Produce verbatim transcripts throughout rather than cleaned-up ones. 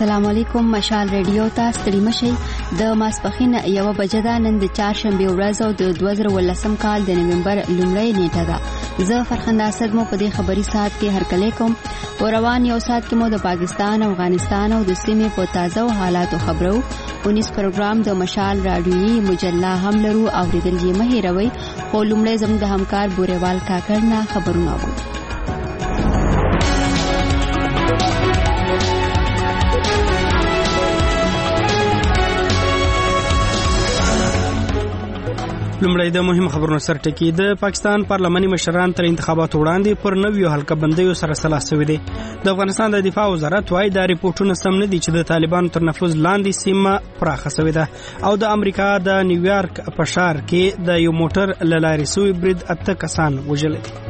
السلام علیکم. مشال ریډیو ته ستړي مشئ. د ماسپخین یو بجه ده. نن د چهارشنبه ورځ او د دوه زره ولسم کال د نومبر لومړۍ نیټه ده. زه فرخنده اسد مو په دې خبري ساعت کې هرکلی کوم. روان یو ساعت کې مو د پاکستان او افغانستان او د سیمې په تازه حالاتو خبرو. اونیس پروګرام د مشال رادیویي مجله هم لرو. اوریدل یې مه هېروئ. خو لومړی زموږ د همکار بوریوال کاکړ نه خبرونه وو. لومړی د مهم خبرونو سر ټکی. د پاکستان پارلماني مشران تر انتخاباتو وړاندې پر نویو حلقه بندیو سره سلا شوي دي. د افغانستان د دفاع وزارت وايي دا ریپورتونه سم نه دي چې د طالبانو تر نفوذ لاندې سیمه پراخه شوې ده. او د امریکا د نیویارک په ښار کې د یو موټر له لارې سوی برید اته کسان وژلي دي.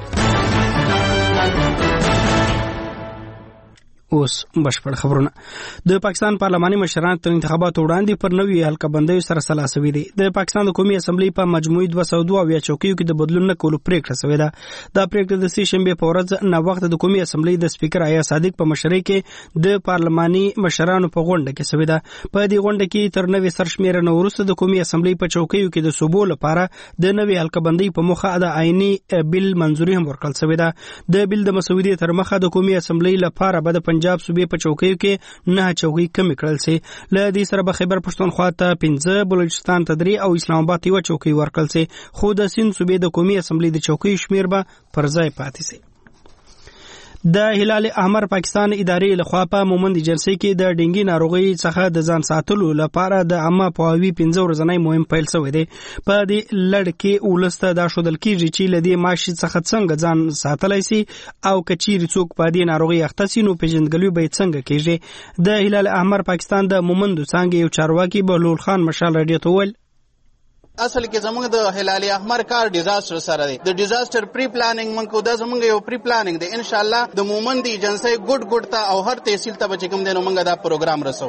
اوس بشپړ خبرونه. د پاکستان پارلماني مشران تر انتخاباتو وړاندې پر نوې حلقه بندیو سره سلا شوي دي. د پاکستان د قومي اسمبلی په مجموعي دوه سوه دوه اویا چوکیو کې د بدلون نه کولو پریکړه شوې ده. دا پریکړه د سې شنبې په ورځ نه وخت د قومي اسمبلی د سپیکر آیا صادق په مشرۍ کې د پارلماني مشرانو په غونډه کې شوې ده. په دې غونډه کې تر نوې سرشمیرنې وروسته د قومي اسمبلی په چوکیو کې د صوبو لپاره د نوې حلقه بندۍ په موخه د آئینی بل منځوري هم ورکړل شوې ده. د بل د مسودې تر مخه د قومي اسمبلی لپاره به د پنجاب صوبې په چوکیو کې نه چوکۍ کمې کړل سي. له دې سره به خیبر پښتونخوا ته پنځه، بلوچستان ته درې او اسلام آباد ته یوه چوکۍ ورکړل سي. خو د سیند صوبې د قومي اسمبلی د چوکیو شمیر به پر ځای پاتې سي. د هلال احمر پاکستان ادارې لخوا په مومند جلسې کې د ډینګي ناروغي څخه د ځان ساتلو لپاره د عامه پوهاوي پنځه ورځنی مهم پیل شوی دی. په دې لړ کې ولسته دا ښودل کیږي چې له دې ماشي څخه څنګه ځان ساتلی سي او که چیرې څوک په دې ناروغي اخته سي نو پیژندګلوي به یې څنګه کیږي. د هلال احمر پاکستان د مومندو څانګې یو چارواکي بهلول خان مشال راډیو ته وویل اصل کې زموږ د هلال احمر کار ډیزاستر سره دی. د ډیزاستر پری پلانینګ موږ کو دا زموږ یو پری پلانینګ دی. ان شاء الله د مومند ایجنسی ګډ ګډ ته او هر تحصیل ته به کوم دی نو موږ دا پروګرام رسو.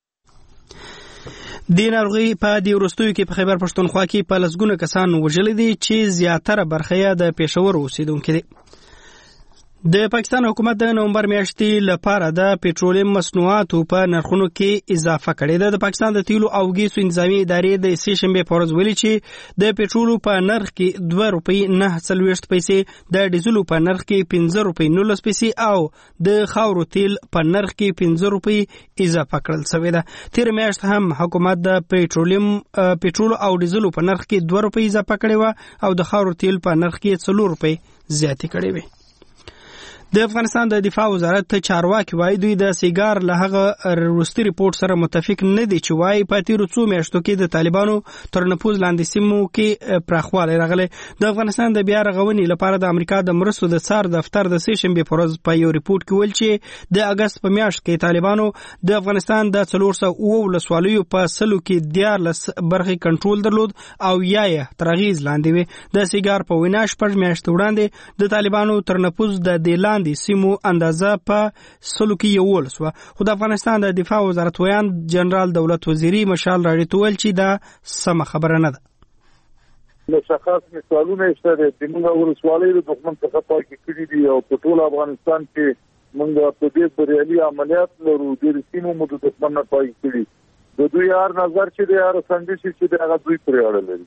د ناروغي په دې وروستیو کې په خیبر پښتونخوا کې په لسګونه کسان وژلي دي چې زیاتره برخه یې د پېښور اوسیدونکي دي. د پاکستان حکومت د نومبر میاشتې لپاره د پېټرولیم مصنوعاتو په نرخونو کې اضافه کړې ده. د پاکستان د تیلو او ګیسو انتظامي ادارې د سې شنبې په ورځ ویلي چې د پېټرولو په نرخ کې دوه روپۍ نهه څلوېښت پیسې، د ډیزلو په نرخ کې پنځه روپۍ نولس پیسې او د خاورو تیل په نرخ کې پنځه روپۍ اضافه کړل شوې ده. تېره میاشت هم حکومت د پېټرولیم پېټرولو او ډیزلو په نرخ کې دوه روپۍ اضافه کړې وه او د خاورو تیل په نرخ کې څلور روپۍ زیاتې کړې وې. د افغانستان د دفاع وزارت چارواکي وايي دوی د سیګار له هغه وروستي ریپورت سره متفق نه دي چې وايي په تیرو څو میاشتو کې د طالبانو تر نفوذ لاندې سیمو کې پراخوالی راغلی. د افغانستان د بیا رغونې لپاره د امریکا د مرستو د څار دفتر د سې شنبې په ورځ په یو ریپورت کې ویل چې د اګست په میاشت کې طالبانو د افغانستان د څلور سوه اووه ولسوالیو په سلو کې دیارلس برخې کنټرول درلود او یا یې تر اغېز لاندې وې. د سیګار په وینا شپږ میاشتې وړاندې د طالبانو تر نفوذ د دې لاندې سیمو اندازه په سلو کې یولس وه. خو د افغانستان د دفاع وزارت ویان جنرال دولت وزیري مشال راډیو ته ویل چې دا سمه خبره نه ده. مشخص مثالونه شته چې موږ ولسوالۍ د دښمن څخه پاکې کړي دي او په ټول افغانستان کې موږ په دې بریالي عملیات لرو. ډېرې سیمو مو د دښمن نه پاکې کړي. د دوی هر نظر چې دی هر سندیش چې دی هغه دوی پرې اړه لري.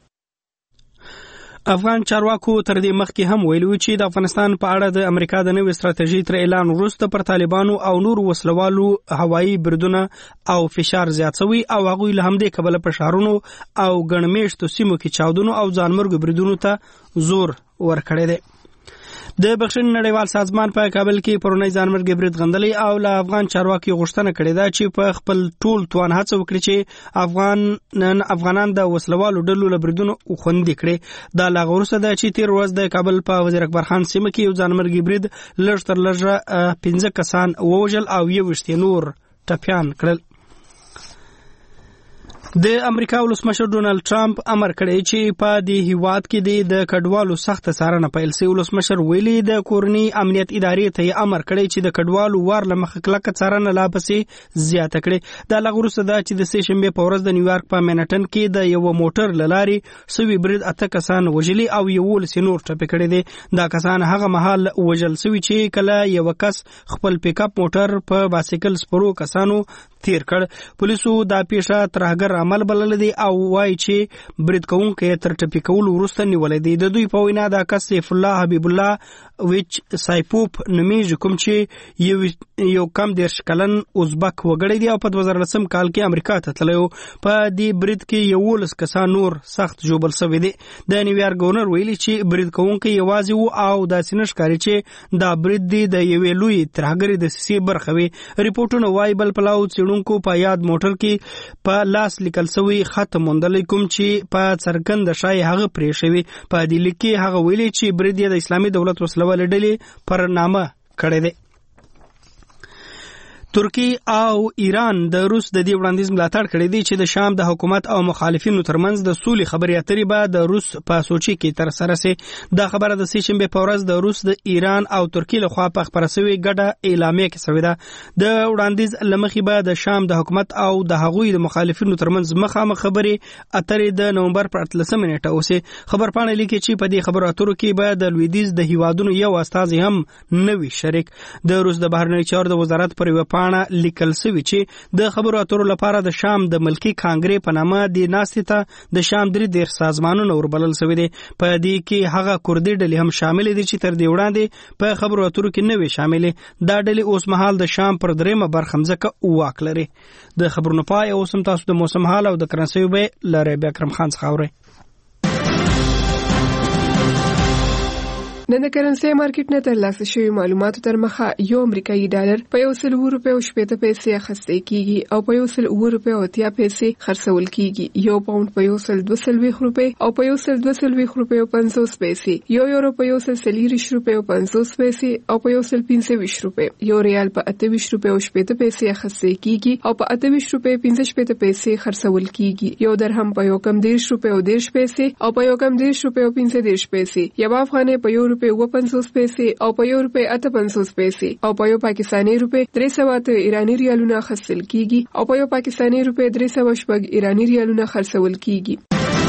افغان چارواکو تر دې مخکې هم ویلي چې د افغانستان په اړه د امریکا د نوې ستراتیژۍ تر اعلان وروسته پر طالبانو او نور وسلوالو هوایي بریدونه او فشار زیات شوی او هغوی له همدې کبله په ښارونو او ګڼ مېشتو سیمو کې چاودنو او ځانمرګو بریدونو ته زور ورکړی دی. د بخښنې نړیوال سازمان په کابل کې پرونی ځانمرګي برید غندلی او له افغان چارواکي غوښتنه کړې ده چې په خپل ټول توان هڅه وکړي چې افغان افغانان د وسلوالو ډلو له بریدونو خوندي کړي. دا لا وروسته ده چې تېر ورځ د کابل په وزیر اکبر خان سیمه کې یو ځانمرګي برید لږ تر لږه پنځه کسان ووژل او یو ویشت نور ټپیان کړل. د امریکا ولسمشر ډونالد ټرمپ امر کړی چې په دې هیواد کې د کډوالو سخت څارنه پیل شي. ولسمشر ویلي د کورنۍ امنیت ادارې ته امر کړی چې د کډوالو وار له مخه کلکه څارنه لا پسې زیاته کړي. دا لږ وروسته ده چې د سې شنبې په ورځ د نیویارک په مینهټن کې د یو موټر له لارې سوي برید اته کسان وژلي او یولس نور ټپي کړي دي. دا کسان هغه مهال وژل سوي چې کله یو کس خپل پیک اپ موټر په بایسیکل سپرو کسانو تیر کړ. پولیسو دا پیښه ترهګر عمل بلل دي او وایي چې برید کوونکی تر ټپي کولو وروسته نیولې دي. د دوی په وینا دا کس سیف الله حبیب الله ویچ سایپوپ نومیږي، کوم چې یو یو کم دیرش کلن ازبک وګړی دی او په دوه زره لسم کال کې امریکا ته تللی و. په دې برید کې یولس کسان نور سخت ژوبل شوي دي. د نیویارک گورنر ویلي چې برید کوونکی یوازې و او داسې نه ښکاري چې دا برید دی د یوې لوی ترهګرې دسیسې برخه وي. ریپورټونه وایي بل پلاو څېړونکو په یاد موټر کې په لاس لیکل شوی خط موندلی، کوم چې په څرګنده ښایي هغه پرې شوي. په دې لیک کې هغه ویلي چې برید یې د اسلامي دولت وسله والې ډلې پر نامه کړی دی. ترکی او ایران د روس د دې وړاندیز ملاتړ کړی دی چې د شام د حکومت او مخالفینو ترمنځ د سولې خبرې اترې به د روس په سوچي کې تر سره سي. دا خبره د سې شنبې په ورځ د روس د ایران او ترکی له خوا په خبره شوې ګډه اعلامیه کې شوې ده. د وړاندیز لمخې به د شام د حکومت او د هغوی د مخالفینو ترمنځ مخامخ خبرې اترې د نومبر پر اتلسمه نیټه اوسي. خبرپاڼه لیکي چې په دې خبرو اترو کې به د لویدیځ د هیوادونو یو استازی هم نوي شریک. د روس د بهرنیو چارو د وزارت پر یوه پاڼه لیکل شوی چې د خبرو اترو لپاره د شام د ملکی کانګرې په نامه د ناستې ته د شام درې دېرش سازمانونه وربلل شوي دي. په دې کې هغه کردي ډلې هم شامل دي چې تر دې وړاندې په خبرو اترو کې نه وي شاملې. دا ډلې اوس مهال د شام پر درېیمه برخه مځکه واک لري. د خبرونو پای اوس هم تاسو د موسم حال او د کرنسۍ بیې له ربیع اکرم خان څخه اورئ. نن د کرنسۍ مارکیټ نه ترلاسه شوي معلوماتو تر مخه یو امریکایي ډالر په یو سل اوه روپۍ او شپېته پیسې اخیستی کیږي او په یو سل اوه روپۍ او اتیا پیسې خرڅول کیږي. یو پاونډ په یو سل دوه څلوېښت روپۍ او په یو سل دوه څلوېښت روپۍ او پنځوس پیسې، یو یورو په یو سل څلېرویشت روپۍ او پنځوس پیسې او په یو سل پنځه ویشت روپۍ، یو ریال په اته ویشت روپۍ او شپېته پیسې اخیستی کیږي او په اته ویشت روپۍ پنځه شپېته پیسې خرڅول کیږي. یو درهم په یو کم دېرش روپۍ او دېرش پیسې او په یو کم دېرش روپۍ او پنځه دېرش پیسې، یو افغانۍ په یو روپۍ اوه پنځوس پیسې او په یو روپۍ اته پنځوس پیسې او په یو پاکستاني روپۍ درې سوه اته ایراني ریالونه اخیستل کیږي او په یو پاکستاني روپۍ درې سوه شپږ ایراني ریالونه خرڅول کیږي.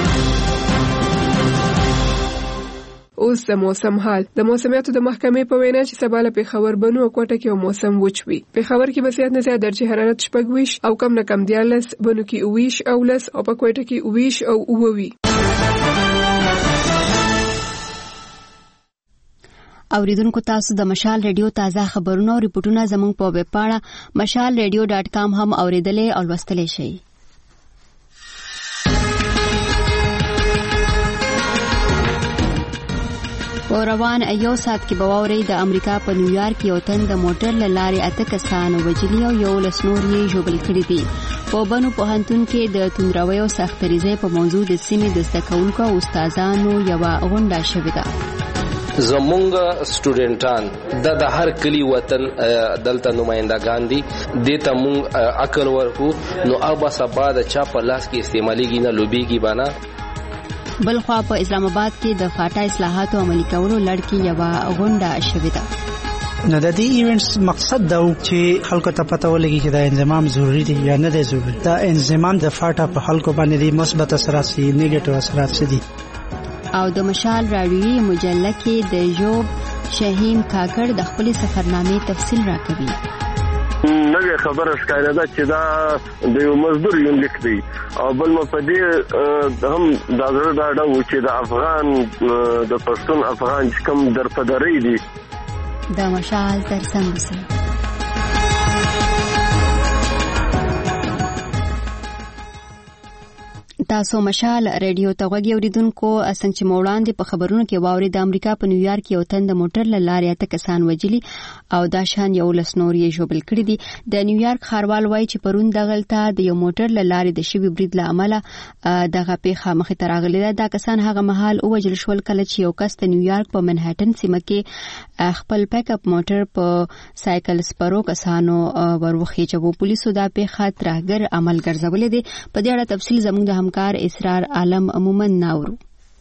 اوس د موسم حال. د موسمیاتو د محکمې په وینا چې سبا له پېښور بنو او کوټه کې موسم وچ وي. پېښور کې به زیات نه زیات درجه حرارت شپږ ویش او کم نه کم دیارلس، بنو کې اوه ویش او لس او په کوټه کې اوه ویش او اووه وي. اوریدونکو تاسو د مشال ریډیو تازه خبرونه او ریپورتونه زموږ په ویب پاڼه مشال ریډیو ډاټ کام هم اوریدلې او لوستلی شئ. په روان یو ساعت کې به واورئ د امریکا په نیویارک یو تن د موټر له لارې اته کسان وژلي او یولس نور یې ژوبل کړي دي. په بنو پوهنتون کې د توندرویو سختریزۍ په موضوع د سیمې د زده کوونکو او استادانو یوه غونډه شوې ده. زمونږ سټوډنټان د د هر کلی وطن دلته نمائندگان دي، دیتا مونږ عقل ورکو نو ابا سبا د چا په لاس کې استعماليږي نه لوبيږي باندې. بلخوا په اسلام آباد کې د فاټا اصلاحاتو عملي کولو لړ کې یوه غونډه شوې ده. نو د دې ایونټس مقصد دا و چې خلکو ته پته ولګي چې دا انضمام ضروری دی یا نه دی ضروری. دا انضمام د فاټا په خلکو باندې د مثبت اثرات سي، نیگیټیو اثرات سي دي. او د مشال راډیوي مجله کې د جوب شاهین کاکړ د خپل سفرنامې تفصیل راکوي. نوې خبره ښکاره ده چې دا د یو مزدور یو لیک دی او بل مو په دې هم دا زړه ډاډه و چې د افغان د پښتون افغان چې کوم درپدرۍ دي د مشال ترڅنګ اوسئ. تاسو مشال ریډیو ته غوږی اوریدونکو څنګه چې موړاندې په خبرونو کې واوري د امریکا په نیویارک یو تند موټر له لارې اته کسان وجلي او دا شان یو لسنور یې ژوبل کړی دي. د نیویارک ښاروال وایي چې پرون دغلته د یو موټر له لارې د شوي برید له امله دغه پیښه مخې ته راغلې ده. دا کسان هغه مهال ووجل شول کله چې یو کس د نیویارک په منهټن سیمه کې خپل پیک اپ موټر په سایکل سپرو کسانو وروخیچو. پولیسو دا پیښه ترهګر عمل ګرځولې دي. په دې اړه تفصیل زموږ د همکار اسرار عالم عموما ناورو.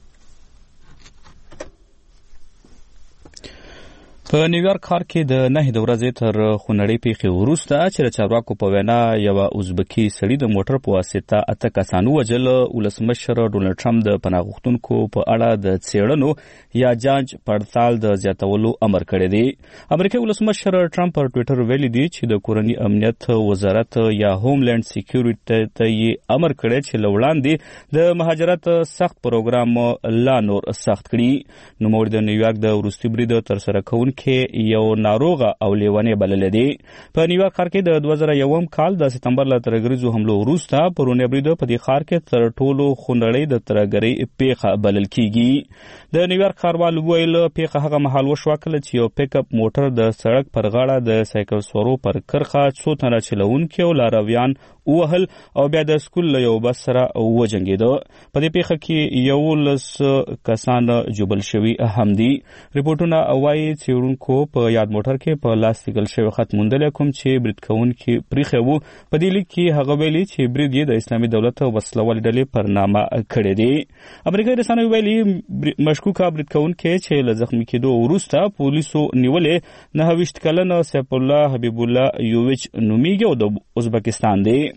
په نیویارک ښار کې د نه د ورځې تر خونړۍ پیښې وروسته چې د چارواکو په وینا یوه ازبکي سړي د موټر په واسطه اته کسان ووژل. ولسمشر ډونالډ ټرمپ د پناه غوښتونکو په اړه د څېړنو یا جانچ پړتال د زیاتولو امر کړی دی. امریکایي ولسمشر ټرمپ پر ټویټر ویلي دی چې د کورني امنیت وزارت یا هوملینډ سکیورټي ته یې امر کړی چې له وړاندې د مهاجرت سخت پروګرام لا نور سخت کړي. نوموړي د نیویارک د وروستي برید ترسره کوونکي کې یو ناروغه او لیونې بللې دي. په نیویارک ښار کې د دوه زره یوم کال د سپتمبر له ترهګریزو حملو وروسته پرونی برید په دې ښار کې تر ټولو خونړۍ د ترهګرۍ پیښه بلل کیږي. د نیویارک ښاروال ویل پیښه هغه مهال وشوه کله چې یو پیک اپ موټر د سړک پر غاړه د سایکل سوارو پر کرخه څو تنه چلوونکي او لارویان ووهل او بیا د سکول له یو بس سره وجنګېده. په دې پیښه کې یولس کسان ژوبل شوي هم دي. ریپورټونه وایي څېړونکو په یاد موټر کې په لاس لیکل شوی خط موندلی کوم چې برید کوونکي پریښی وو. په دې لیک کې هغه ویلي چې برید یې د اسلامي دولت وسلوالې ډلې پر نامه کړی دی. امریکایي رسنیو ویلي مشکوکه برید کوونکی چې له زخمي کېدو وروسته پولیسو نیولې نهه ویشت کلن سیف الله حبیب الله یوویچ نومیږي او د ازبکستان دی.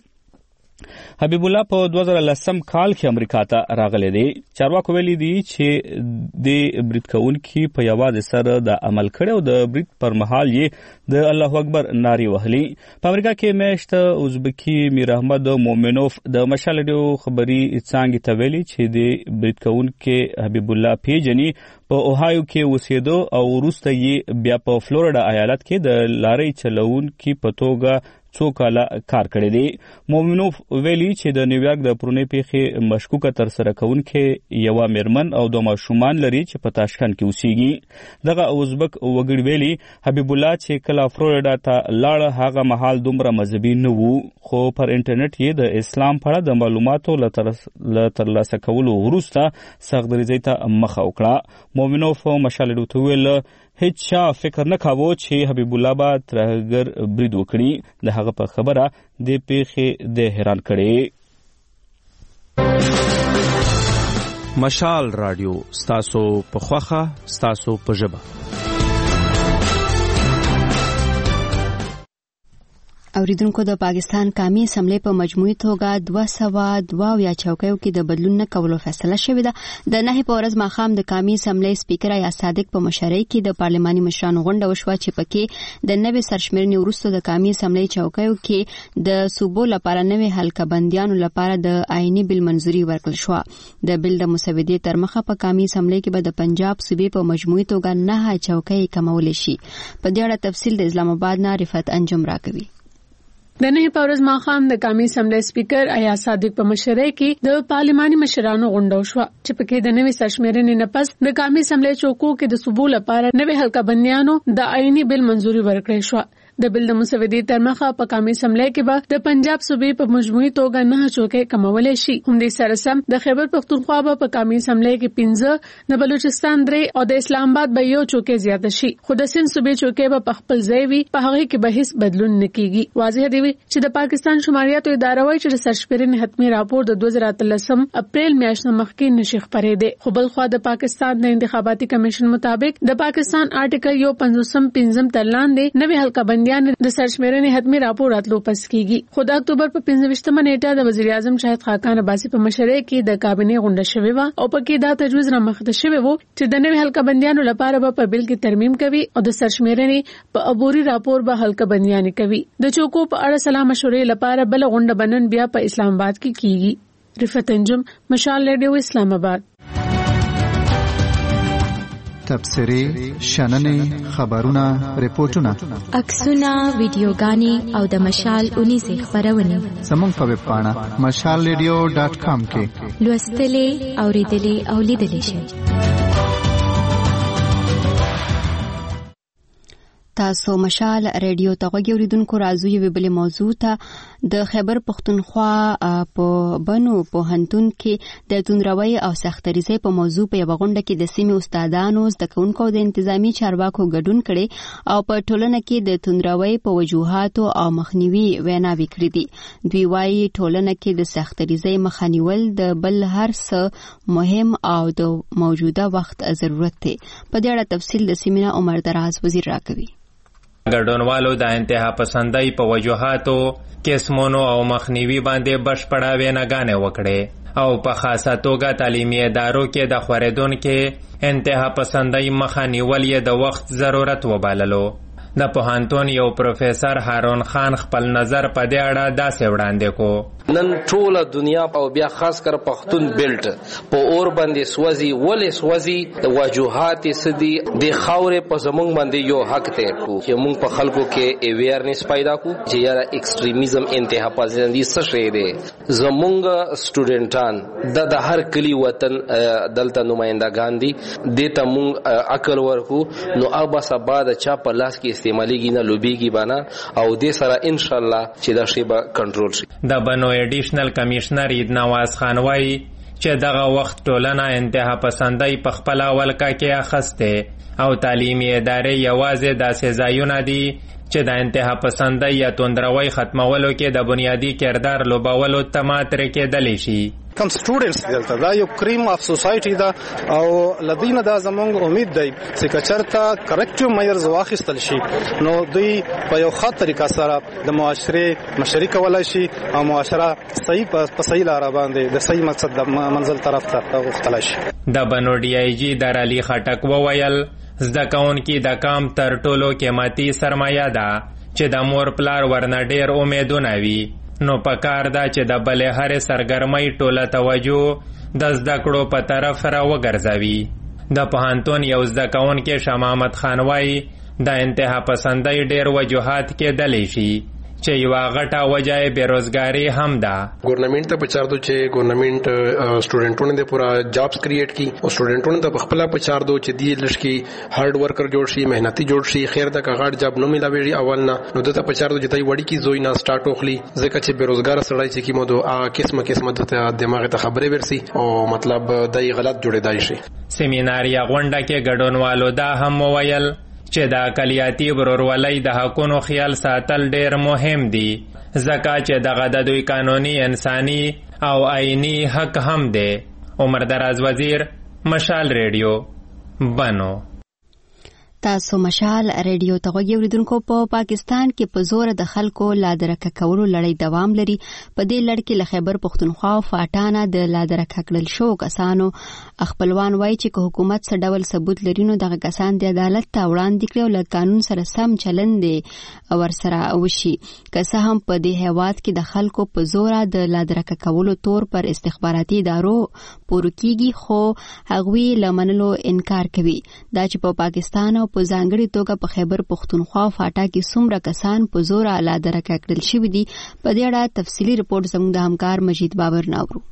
حبیب الله په دوه زره لسم کال کې امریکا ته راغلی دی. چارواکو ویلي دي چې د برید کوونکي په یوازې سره د عمل کړی او د برید پر مهال یې د الله اکبر نارې وهلي. په امریکا کې میاشت ازبکي میر احمد مومنوف د مشال ریډیو خبري څانګې ته ویلي چې د برید کوونکي حبیب الله پیژني په اوهایو کې اوسېده او وروسته یې بیا په فلوریډا ایالت کې د لارۍ چلوونکي په توګه څو کاله کار کړی دی. مومنوف ویلي چې د نیویارک د پرونی پیښې مشکوکه ترسره کوونکې یوه میرمن او دوه ماشومان لري چې په تاشکند کې اوسېږي. دغه ازبک وګړي ویلي حبیب الله چې کله فلوریډا ته لاړ هغه مهال دومره مذهبي نه وو، خو پر انټرنیټ یې د اسلام په اړه د معلوماتو له ترلاسه کولو وروسته سختدریځۍ ته مخه وکړه. مومنوف مشال ریډیو ته وویل هیڅ چا فکر نه کاوه چې حبیب الله به ترهګر برید وکړي. د هغه په خبره د پیښې د حیران کړي. مشال رادیو ستاسو په خوخه ستاسو په ژبه. اوریدونکو د پاکستان قومي اسمبلی په مجموعي توګه دوه سوه دوه اویا چوکیو کې د بدلون نه کولو فیصله شوې ده. د نهې په ورځ ماښام د قومي اسمبلی سپیکر ایاز صادق په مشرۍ کې د پارلماني مشرانو غونډه وشوه چې پکې د نوې سرشمېرنې وروسته د قومي اسمبلی چوکیو کې د صوبو لپاره نوې حلقه بندیانو لپاره د آئیني بل منظوري ورکړل شوه. د بل د مسودې تر مخه په قومي اسمبلی کې به د پنجاب صوبې په مجموعي توګه نه چوکۍ کمول شي. په دې اړه تفصیل د اسلام آباد نه رفعت انجم راکوي. د نهې په ورځ ماښام د قومي اسمبلی سپیکر ایاز صادق په مشرۍ کې د پارلماني مشرانو غونډه وشوه چې پکې د نوې سرشمېرنې نه پس د قومي اسمبلی چوکو کې د صوبو لپاره نوې حلقه بندیانو د آئیني بل منظوري ورکړې شوه. د بل د مسودې تر مخه په قومي اسمبلی کې به د پنجاب صوبې په مجموعي توګه نه چوکۍ کمولای شي. همدې سره سم د خیبر پختونخوا به په قومي اسمبلی کې پنځه، د بلوچستان درې او د اسلام آباد به یو چوکۍ زیاته شي. خو د سند صوبې چوکۍ به په خپل ځای وي، په هغه کې به هیڅ بدلون نه کیږي. واضح دی چې د پاکستان شماریاتو اداره وايي چې د سرشمېرنې حتمي راپور د دوه زره اتلسم اپریل میاشتې مخکې نشي خپرې دی. خو بل خوا د پاکستان د انتخاباتي کمیشن مطابق د پاکستان آرټیکل یو پنځوسم پنځم تر لاندې نوې حلقه بندیان د سرشمېرنې حتمي راپور راتلو پس کیږي. خو د اکتوبر په پنځه ویشتمه نیټه د وزیر اعظم شاهد خاقان عباسي په مشرۍ کې د کابینې غونډه شوې وه او پکې دا تجویز رامخته شوی وو چې د نوې حلقه بندیانو لپاره به په بل کې ترمیم کوي او د سرشمېرنې په عبوري راپور به حلقه بندیان کوي. د چوکو په اړه سلا مشورې لپاره بل غونډه بنن بیا په اسلام آباد کې کیږي. رفعت انجم، مشال ریډیو، اسلام آباد. تبصرې شننې خبرونه ریپورتونه عکسونه ویډیوګانې او د مشال اونیزې خبرونه زموږ په ویب پاڼه مشال ریډیو ډاټ کام کې لوستلې اوریدلې او لیدلې شئ. تاسو مشال ریډیو ته غوږی اوریدونکو راځو یو بل موضوع ته. د خیبر پختونخوا په بنو پوهنتون کې د توندروي او سختریزۍ په موضوع په یو غونډه کې د سیمې استادانو زده کوونکو د انتظامی چارواکو ګډون کړي او په ټولنه کې د توندروي په وجوهاتو او مخنیوي ویناوي کړې دي. دوی وايي ټولنه کې د سختریزۍ مخنیول د بل هر څه مهم او د موجوده وخت ضرورت دی. په دې اړه تفصیل د سیمې عمر دراز وزیر راکوي. ګډونوالو د انتها پسندۍ په وجوهاتو قسمونو او مخنیوي باندې بشپړه ویناګانې وکړې او په خاصه توګه تعلیمي ادارو کې د خورېدونکو انتها پسندۍ مخه نیول یې د وخت ضرورت وباللو. د پوهنتون یو پروفیسور هارون خان خپل نظر په دې اړه داسې وړاندې کو. نن ټوله دنیا او بیا خاص کر پښتون بیلټ په اور باندې سوځي ولې سوځي د وجوهات سدي د خاورې په زمونږ باندې یو حق ته کو چې موږ په خلکو کې اویرنس پیدا کو چې یاره ایکستریمیزم انتها پسندي څه شی دی. زمونږ سټوډنټان د هر کلی وطن دلته نمائندگان دي دته موږ عقل ورکو نو ابا سبا د چا په لاس کې استعماليږي نه لوبيږي باندې او دې سره ان شاء الله چې دا شی به کنټرول شي. د بنو ایډیشنل کمشنر عید نواز خان وایي چې دغه وخت ټولنه انتها پسندۍ په خپل ولکه کې اخسته او تعلیمي ادارې یوازې داسې ځایونه دي چې د انتها پسندۍ یا توندروي ختمولو کې د بنیادی کردار لوبولو تماتر کېدلی شي. کم سټوډنټس دلته دا یو کریم اف سوسایټي دا او لدینه دا زمونږ امید دی چې کچرته کریکټیو میئرز واخیستل شي نو دوی په یو ښه طریقه سره د معاشري مشري کولای شي او معاشره صحیح په صحیح لار باندې د صحیح مقصد د منزل طرف ته وختلی شي. د بنو ډي آی جی در علي خټک وویل زده کوونکي د کام تر ټولو قیمتي سرمایه ده چې د مور پلار ورنه ډېر امیدونه وي نو پکار دا چې د بلې هرې سرګرمۍ ټوله توجه د زده کړو په طرف را وګرځوي. د پوهنتون یو زده کوونکی شاه محمد خان وایي د انتها پسندۍ ډېر وجوهات کېدلی شي چې یوه غټه وجه یې بېروزګاري هم ده. ګورنمنټ ته پچار دو چې ګورنمنټ سټوډنټونو د پورا جابس کریټ کی او سټوډنټونو ته خپل پچار دو چې دی لشکي هارد ورکر جوړ شي مهنتي جوړ شي خیر د کاغړ جاب نو ملاوي اول نه نو دته پچار دو چې تای وړي کی زوی نه سٹارټ وخلی ځکه چې بېروزګار سړی چې کی مو دو قسمه قسمه د دماغ ته خبرې ورسي او مطلب دای غلط جوړېدای شي. سیمینار یا غونډه کې ګډونوالو دا هم وویل چې د اقلیتي ورورولۍ د حقونو خیال ساتل ډېر مهم دي ځکه چې دغه د دوی قانوني انساني او آئینی حق هم دی. عمر دراز وزیر مشال ریډیو بنو. تاسو مشال ریډیو ته غوږی اوریدونکو. په پاکستان کې په زور د خلکو لادرکه کولو لړۍ دوام لري. په دې لړ کې له خیبر پختونخوا او فاټانه د لادرکه کړل شو کسانو خپلوان وایي چې که حکومت څه ډول ثبوت لري نو دغه کسان د عدالت ته وړاندې کړي او له قانون سره سم چلند ورسره وشي. که څه هم په دې هیواد کې د خلکو په زور د لادرکه کولو تور پر استخباراتي ادارو پورو کیږي خو هغوی له منلو انکار کوي. دا چې په پاکستان او په ځانګړي توګه په خیبر پختونخوا او فاټا کې څومره کسان په زور لادرکه کړل شوي دي په دې اړه تفصیلي رپورټ زموږ د همکار مجید بابر ناورو.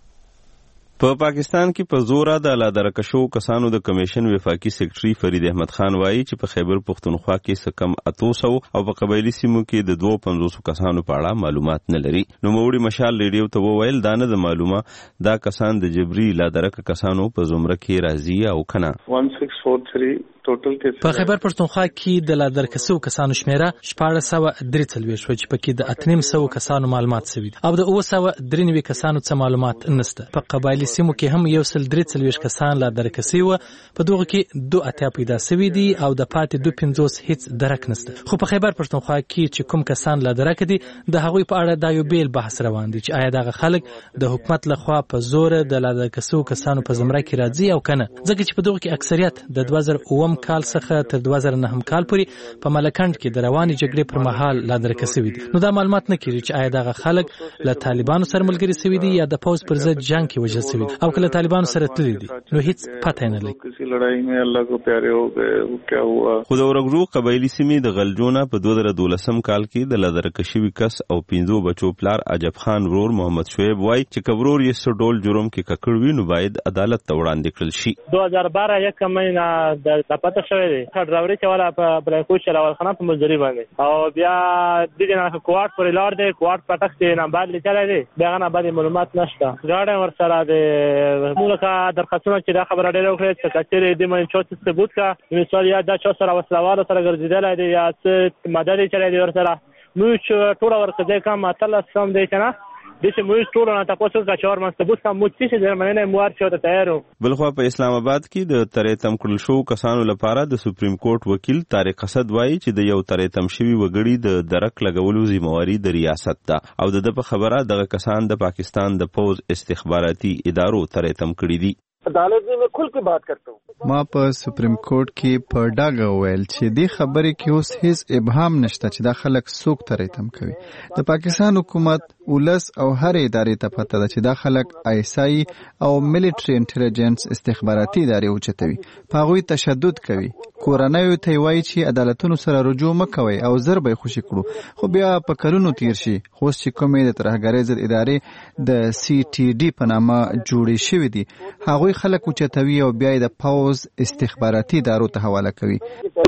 په پاکستان کې په زوره د لادرکه شو کسانو د کمیشن وفاقي سیکرټري فرید احمد خان وایي چې په خیبر پختونخوا کې څه کم اتو سو او په قبایلی سیمو کې د دوه پنځوس کسانو په اړه معلومات نه لري. نو موړي مشال ریډیو ته وویل دا نه د معلومه دا کسان د جبري لادرکه کسانو په زمره کې راځي او کنه. په خیبر پښتونخوا کې د لادرکسو کسانو شمیره شپږ سوه درې څلوېښت شوه چې پکې د اتنیم سوه کسانو معلومات شوي او د اوه سوه درې نوي کسانو څه معلومات نشته. په قبایلي سیمو کې هم یو سل درې څلوېښت کسان لادرکسي وه په دغه کې دوه اتیا پیدا شوي دي او د پاتې دوه پنځوس هیڅ درک نشته. خو په خیبر پښتونخوا کې چې کوم کسان لادرکه دي د هغوی په اړه دا یو بیل بحث روان دی چې آیا دغه خلک د حکومت لخوا په زور د لادرکسو کسانو په زمره کې راځي او کنه ځکه چې په دغه کې اکثریت د دوه زره اووه اووم کال څخه تر دوه زره نهم کال پورې په ملکند کې د روانې جګړې پر مهال لا درکه شوي دي. نو دا معلومات نه کیږي چې آیا دغه خلک له طالبانو سره ملګري شوي دي یا د پوز پر ضد جنگ کې وژل شوي دي او که له طالبانو سره تللي دي. نو هیڅ پته نه لګي. خو د ورغرو قبایلی سیمې د غلجونه په دوه زره دولسم کال کې د لادرکه شوي کس او پنځو بچو پلار عجب خان ورور محمد شعیب وای چې کورور یې څه ډول جرم کې ککړ وي نو باید عدالت ته وړاندې کړل شي. دو هزار بارہ یک مهینه د پته شوې ده ډرایوري چواله په بلکو چلاول خانه په مزدوري باندې او بیا د دې نه کوارټ پر لار دی کوارټ پټک دی نه باندې چلای دی بیا نه باندې معلومات نشته. غاړه ور سره د مولکه درخواستونه چې دا خبره ډېره وکړه چې کچېره دې مې چوت ثبوت کا مثال یا دا چې سره وسلواله سره ګرځیدل دی یا څه مدد چلای دی ور سره نو چې ټول ورته کوم اتل سم دی کنه د چې موږ ټول نه تاسو کا چور مست بوت کوم چې چې درمنه موار شو ته تیارو. بلخو په اسلام آباد کې د ترې تم کړل شو کسانو لپاره د سپریم کورټ وکیل طارق اسد وایي چې د یو ترې تم شوی وګړي د درک لګولو ذمہواری د ریاست ده او د په خبره دغه کسان د پاکستان د پوز استخباراتي ادارو ترې تم کړی دي. عدالت میں کھل کے بات کرتا ہوں. ما په سپریم کورټ کې په ډاګه ویل چې دې خبرې کې اوس هیڅ ابهام نشته چې دا خلک څوک ترې تم کوي. د پاکستان حکومت ولس او هر ادارې ته پته ده چې دا خلک آی اس آی او ملټری انټيليجنس استخباراتي ادارې اوچتوي په هغوی تشدد کوي. کورنیو ته وایي چې عدالتونو سره رجوع مکوي او زر به خوشي کړو خو بیا په کلونو تیر شي خو چې کومې د ترهګرۍ ضد ادارې د سی ټي ډي په نامه جوړې شوې دي هغوی خلک اوچتوي او بیا د پوز استخباراتي ادارو ته حواله کوي.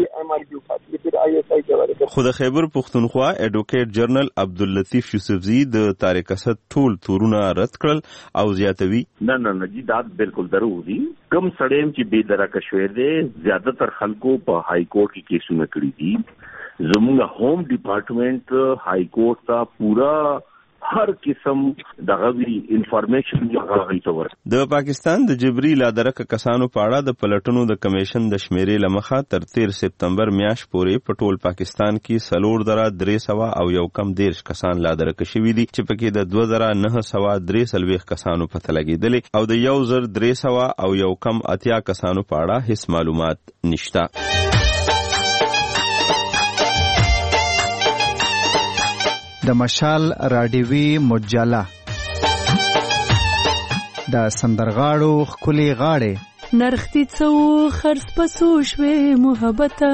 خو د خیبر پښتونخوا اډوکیټ جنرال عبداللطیف یوسفزی د طارق اسد ټول تورونه رد کړل او زیاتوي نه نه نه جی دا بالکل ضروري دي. کم سړیم چې بے درکه شوی دی زیاده تر خلکو په های کورټ کې کیسونه کړی دي. زموږ ہوم ډپارټمنټ های کورټ ته پورا هر قسم دغه انفارمیشن راغلی تور. د پاکستان د جبري لادرکه کسانو په اړه د پلټنو د کمیشن د شمیرې لمخه تر تیر سپتمبر میاشت پورې په ټول پاکستان کې سلور درا درې سوا او یو کم دیرش کسان لادرکه شوي دي چې پکې د دوه زره نه سوا درې سلويخ کسانو پته لګېدلې او د یو زر درې سوا او یو کم اتیا کسانو په اړه هیڅ معلومات نشته. د مشال راډیوي مجله د سندرغاړو خولي غاړې نرختی څو خرڅ پسو شوي محبته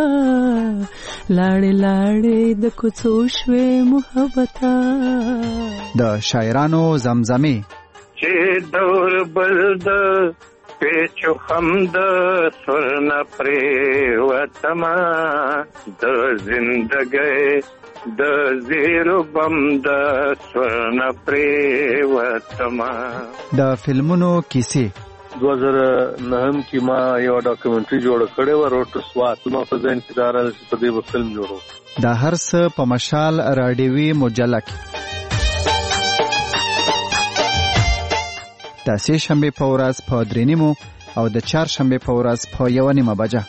لاړې لاړې د کوڅو شوي محبته د شاعرانو زمزمه چې دور بلد پیچو خمد سرنا پرې وتما د زندګۍ د زیرو بم د سرنا پرې وتما. د فلمونو کیسې دو هزار نهم کې ما یو ډاکومنټري جوړ کړی و روټ سوات ما په ځین کې دارل په دې فلم جوړو. دا هر څه په مشال راډیوي مجله کې د سه شنبه په ورځ په درې نیمو او د چهار شنبه په ورځ په یو نیمه بجه.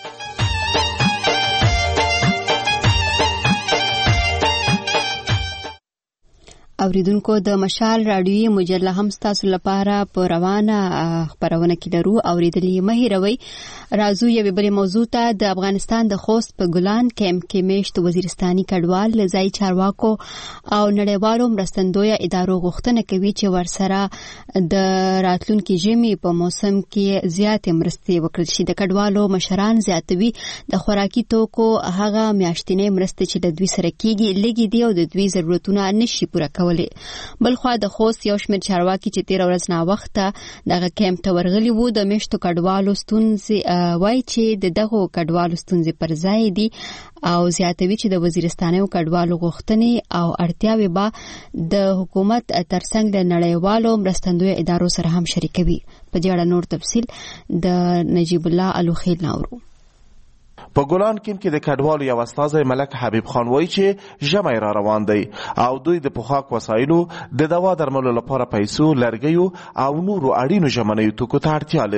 اوریدونکو د مشال راډیوي مجله هم تاسو لپاره په روانه خبرونه کې لرو. اوریدلې مهیروي راځو یو بل موضوع ته. د افغانستان د خوست په ګلان کیمپ کې میشت وزیرستاني کډوال لزای چارواکو او نړیوالو مرستندویه ادارو غوښتنه کوي چې ورسره د راتلونکي ژمي په موسم کې زیاتې مرستې وکړي شي. د کډوالو مشران زیاتوي د خوراکي توکو هغه میاشتنې مرستې چې د دوی سره کیږي لګي دي او د دوی ضرورتونه نشي پوره کولای. بلخوا د خوست یو شمېر چارواکي چې تیر ورځ نا وخته دغه کیمپ ته ورغلي وو د میشتو کډوالو ستونزې وایي چې د دغو کډوالو ستونزې پر ځای دي او زیاتوي چې د وزیرستانیو کډوالو غوښتنې او اړتیاوې به د حکومت ترڅنګ له نړیوالو مرستندویه ادارو سره هم شریکوي. په دې اړه نور تفصیل د نجیب الله الوخیل ناورو. په ګولان کیم کې د کډوالو یو استازی ملک حبیب خان وایي چې ژمی را روان دی او دوی د پوښاک وسایلو د دوا درملو لپاره پیسو لرګیو او نورو اړینو ژمنیو توکو ته اړتیا لري.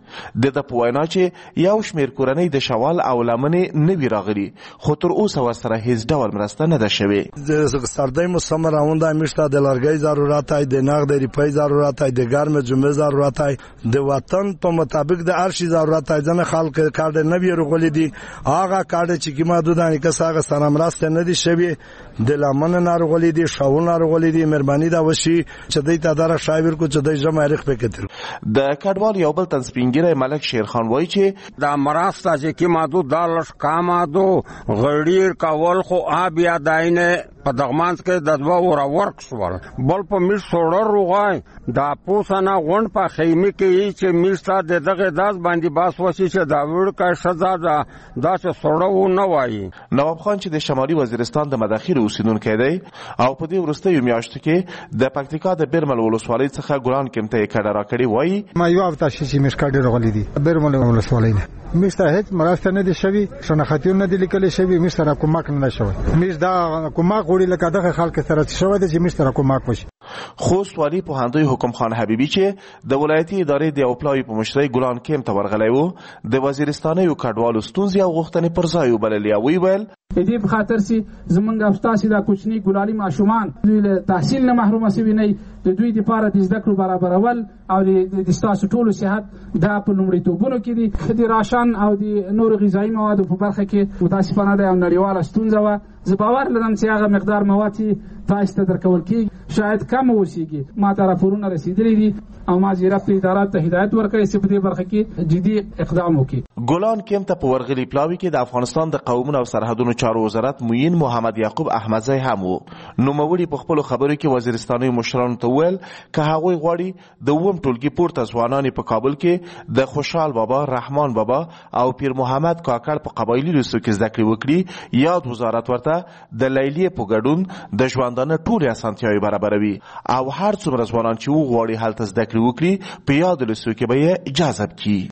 د د په وینا چې یو شمیر کورنۍ د شوال او لمنې نه وی راغلي خو تر اوسه ورسره هیڅ ډول مرسته نه ده شوې. د سردی موسم راونده میشته د لرګي ضرورت دی، د نقد ریپای ضرورت دی، د ګرم جمعه ضرورت دی، د وطن په مطابق د ارشي ضرورت دی. ځنه خلک کارت نه وی رغولې دي، هغه کارت چې کی محدودانه کساغه سره مرسته نه دي شوې، د لمن نه رغولې دي، شاول نه رغولې دي. مهرباني دا وشي چې د تدار شاور کو چې د جمع اړیخ پکتل. د کډوال یو بل تنسپینګری ملک شیرخان وایي چې دا مرسته چې کی محدود دالش کامادو غړیر کول خو آب یا داینه په دغمانس کې د دوه ور ورک شول بل په میش سوړر روغای دا پوسنه غون په خیمه کې چې میشته د دغه داس باندې باس وسی چې دا وړ کا شزا دا داسې سوړو نه وایي. نواب خان چې د شمالي وزیرستان د مداخیر اوسیدونکو دی او په دې وروستیو میاشتو کې د پکتیکا د بیرمل ولسوالۍ څخه ګلان کمته کډه راکړي وایي ما یو هفته چې میش کډه راغلي دي بیرمل ولسوالۍ نه میشته هیڅ مرسته نه دي شوی، شناختیون نه دي لیکل شوی، میشته را کومک نه شوی. میش دا کومک وړي لکه دغه خلک سره شوی د چې میشته را کومک وشي. خوست والی پوهندوی حکم خان حبیبی چې د ولایتي ادارې د اوپلای په مشرۍ ګلان کیم ته ورغلی وو د وزیرستاني کډوالو ستونزې او غوښتنې پر ځای وبللې او ویل دې په خاطر سي زمونږ افستاسي دا کوچني ګلالي ماشومان د تحصیل نه محروم شوي نه د دوی لپاره د زده کړو برابرول او د ستاسو ټولو صحت دا په لومړیتوبونو کې دي. د راشن او د نور غذایي موادو په برخه کې متاسفانه د نړیواله ستونزه وه. زه باور لرم چې هغه مقدار مواد چې تاسو ته درکول کېږي شاید کم اوسیږي. ما ته راپورونه رسیدلي دي او ما زیرت ادارات ته هدایت ورکړی چې په دې برخه کې جدي اقدام وکړي. ګلان کیم ته په ورغلي پلاوي کې د افغانستان د قومونو او سرحدونو چارو وزارت موین محمد یعقوب احمدزی هم وو. نوموړي په خپلو خبرو کې وزیرستاني مشرانو ته وویل که هغوی غواړي د اووم ټولګي پورته ځوانان په کابل کې د خوشحال بابا، رحمان بابا او پیر محمد کاکړ په قبایلي لیسو کې زده کړې وکړي، یاد وزارت ورته د لیلیې په ګډون د ژوندانه ټولې اسانتیاوې برابروي او هر څومره ځوانان چې وغواړي هلته زده کړې وکړي په یاد لیسو کې به یې جذب کړي.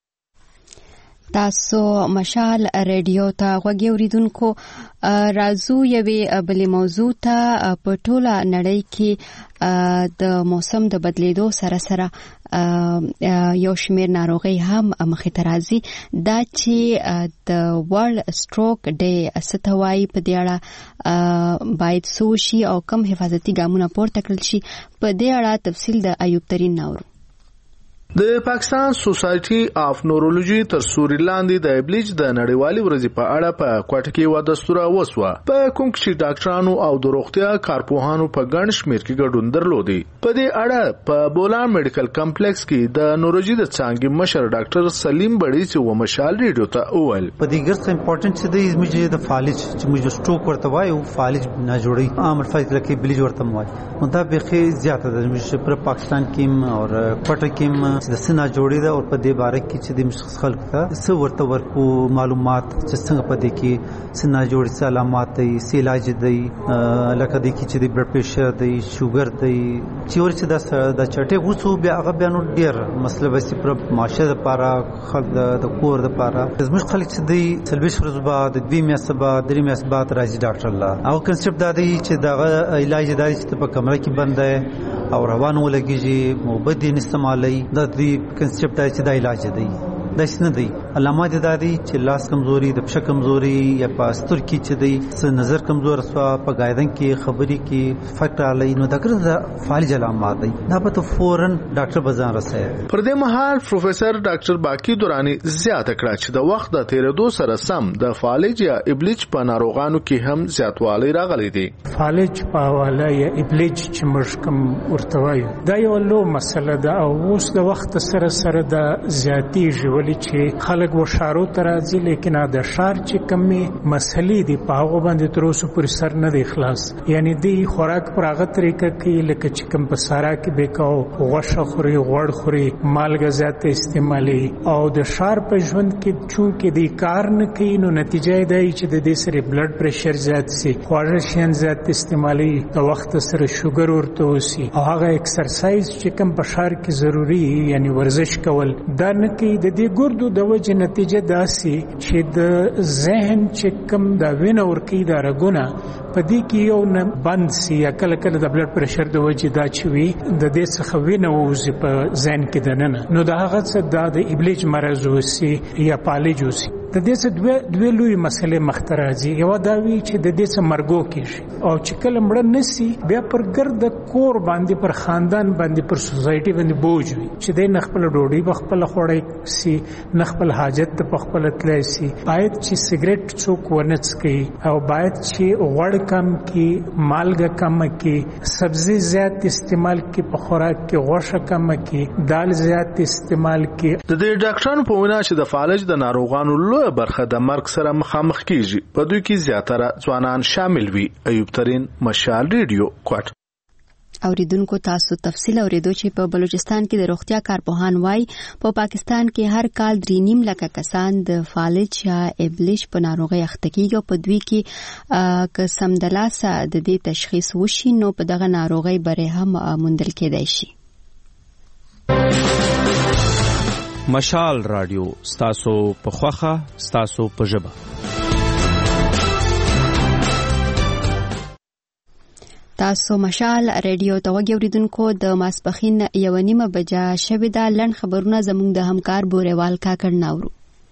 تاسو مشال ریډیو ته غوږی اوریدونکو راځو یوې بلې موضوع ته. په ټوله نړۍ کې د موسم د بدلیدو سره سره یو شمیر ناروغي هم مخې ته راځي. دا چې د ورلد سټروک ډے ستوای په دې اړه باید سوشي او کم حفاظتي ګامونه پورته کړل شي. په دې اړه تفصیل د ایوب ترین ناورو. د پاکستان سوسایټي اف نورولوژي تر سوري لاندې د ابلیج د نړیوالې ورځې په اړه په کوټه کې و دستور وسوه په کوم کې ډاکټرانو او د روغتیا کارپوهانو په ګڼ شمېر کې ګډون درلودي. په دې اړه په بولان میډیکل کمپلیکس کې د نورولوژي د څانګې مشر ډاکټر سلیم بړي چې و مشال ریډیو ته وویل په دې ګرځ امپورټنت چې د موږ د فالج چې موږ سټروک ورته وایو فالج نه جوړي عام الفاظ لکه ابلیج ورته وایي نو دا به زیاته ده موږ په پاکستان کې او کوټه کې د سنا جوړې ده او په دې باره کې چې د مشخص خلک ته څه ورته ورکو معلومات چې څنګه په دې کې سنا جوړې څه علامات دي، څه علاج دي، لکه د کې چې د بلډ پریشر دی، شوګر دی، چې ورته د د چټې غوڅو بیا هغه بیا نو ډیر مسله وسی پر معاشه لپاره خلک د کور لپاره زموږ خلک چې د سلويش ورځ بعد د دوی میاشتې بعد درې میاشتې بعد راځي ډاکټر الله او کنسپټ دا دی چې دا علاج دا چې په کمره کې بند دی او روان ولګيږي مبدي استعمالي د دې کنسپټ دا چې دا علاج دی دا څنګه دی علامات دا دي چې لاس کمزوري د پښه کمزوري یا پاستور کې چې دی نظر کمزور سو په غایدن کې خبري کې فرق رالی نو دا کړه فالج علامات دي دا په فورن ډاکټر بزان رسي. پر دې مهال پروفیسور ډاکټر باقی دورانی زیاته کړه چې د وخت د تیرېدو سره سم د فالج یا ابلیج په ناروغانو کې هم زیاتوالی راغلی دی. فالج په حواله یا ابلیج چې موږ کوم ورته وایو دا یو لو مسله ده او اوس د وخت سره سره د زیاتی ژوند چې خلک و شارو ترازی لیکن د شار چې کمی مسلې دی په هغه باندې تر اوسه پورې سر نه دی خلاص. یعنی دی خوراک پر هغه طریقه کې لکه چې کم په سارا کې بیکاو غوښه خوري، غوړ خوري، مالګه زیات استعمالي او د شار په ژوند کې چونکې دی کار نه کوي نو نتیجه دی چې د دې سره بلډ پریشر زیات سي، خواږه شیان زیات استعمالي، د وخت سره شوګر ورته وسی او هغه ایکسرسایز چې کم په شار کې ضروری یعنی ورزش کول دا نه کوي. د دې ګردو د وجه کې نتیجه داسي چې د ذهن چې کم د وینې ورکی د رګونه په دې کې یو نه بند سي یا کله کله د بلډ پريشر د وجې دا چوي د دې څخه وینې ووزي په ذهن کې دننه نو دا هغه څه د ایبلیج مرض وسی یا پالیج وسی د دې څه دوه دوه لوی مسلې مخترازي یو دا وی چې د دې څه مرګو کېږي او چې کله مړ نسی بیا پر ګرد کور باندې پر خاندان باندې پر سوسایټي باندې بوج وي چې د نخپل ډوډۍ بخپل خوړی سي نخپل حاجت ته بخپل تلای سي باید چې سیګریټ څوک ونه څکي او باید چې غوړ کم کی مالګه کم کی سبزی زیات استعمال کی په خوراک کې غوښه کم کی دال زیات استعمال کی د دې ډاکټرانو په وینا چې د فالج د ناروغانو لوی برخه د مرګ سره مخامخ کیږي په دوی کې زیاتره ځوانان شامل وي. ایوب ترين، مشال ریډیو کوټ. اوریدونکو تاسو تفصیل اوریدو چې په بلوچستان کې د روغتیا کارپوهان وای په پا پاکستان کې هر کال درې نیم لکه کسان د فالج یا ایبلیش په ناروغي اخته کیږي او په دوی کې که سمدلاسه د دې تشخیص وشي نو په دغه ناروغي بره هم موندل کېدای شي. مشال رادیو ستاسو په خوخه ستاسو په ژبه. تاسو مشال رادیو ته وګورئ. د ماسپخین یو نیمه بجا شوې ده. لړ خبرونه زموږ د همکار بوریوال کاکړ ناورو.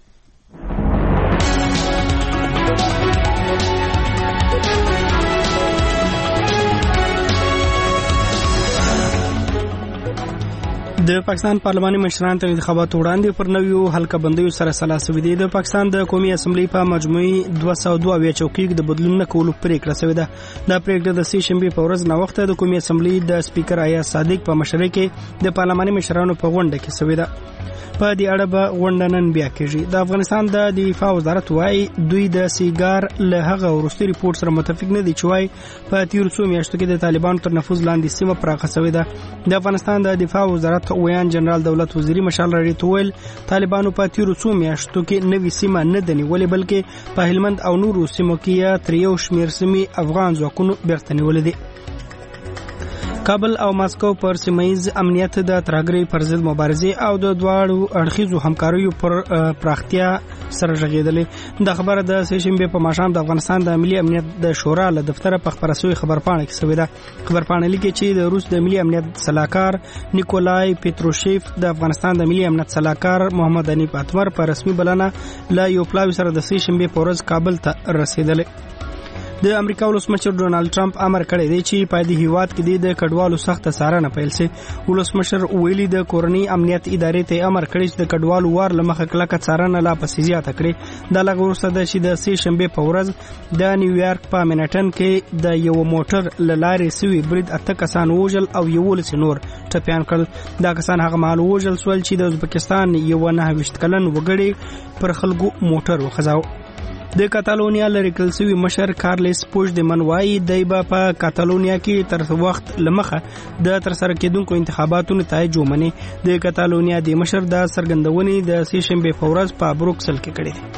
د پاکستان پارلماني مشران ته انتخابات وړاندې پر نویو حلقه بندیو سره سلا شوې دي. د پاکستان د قومي اسمبلی په مجموعي دوه سوه دوه اویا چوکۍ د بدلون نه کولو پریکړه شوې ده. دا پریکړه د سې شنبې په ورځ ناوخته د قومي اسمبلی د سپیکر ایاز صادق په مشرۍ کې د پارلماني مشرانو په غونډه کې شوې ده. په دې اړه به غونډه نن بیا کېږي. د افغانستان د دفاع وزارت وايي دوی د سیګار له هغه وروستي ریپورت سره متفق نه دي چې وايي په تیرو څو میاشتو کې د طالبانو تر نفوذ لاندې سیمه پراخه شوې ده. د افغانستان د دفاع وزارت ویان جنرال دولت وزیری مشال راډیو ته ویل طالبانو په تیرو څو میاشتو کې نوې سیمه نه ده نیولې بلکې په هلمند او نورو سیمو کې تر یو شمېر سیمې افغان ځواکونو بیرته نیولې دي. کابل او ماسکو پر سیمایي امنیت د ترهګرۍ پر ضد مبارزې او د دواړو اړخیزو همکاریو پر پراختیا سره غږېدلې. د خبره د سې شنبې په ماښام د افغانستان د ملي امنیت د شورا له دفتره په خبره شوې خبرپاڼه کې شوې ده. خبرپاڼه لیکي چې د روس د ملي امنیت سلاکار نیکولای پیتروشیف د افغانستان د ملي امنیت سلاکار محمد انیف اتمر په رسمي بلنه له یو پلاوي سره د سې شنبې په ورځ کابل ته رسیدلې. د امریکا ولسمشر ډونالد ټرمپ امر کړی دی چې په دې هیواد کې د کډوالو سخت څارنه پیل شي. ولسمشر ویلي د کورنۍ امنیت ادارې ته امر کړی چې د کډوالو وار لمخه کلکه څارنه لا پسې زیاته کړي. دا لږ وروسته ده چې د سې شنبې په ورځ د نیویارک په منهټن کې د یو موټر له لارې سوي برید اته کسان وژل او یولس نور ټپیان کړل. دا کسان هغه مهال وژل شول چې د ازبکستان یو نهه ویشت کلن وګړي پر خلکو موټر وخځاو. د کاتالونیا لري کړل شوی مشر کارلس پوژدمن وايي دی به په کاتالونیا کې تر وخت لمخه د تر سره کېدونکو انتخاباتو نتایج ومني. د کاتالونیا د مشر د سرګندونې د سې شنبې په ورځ په بروکسل کې کړې.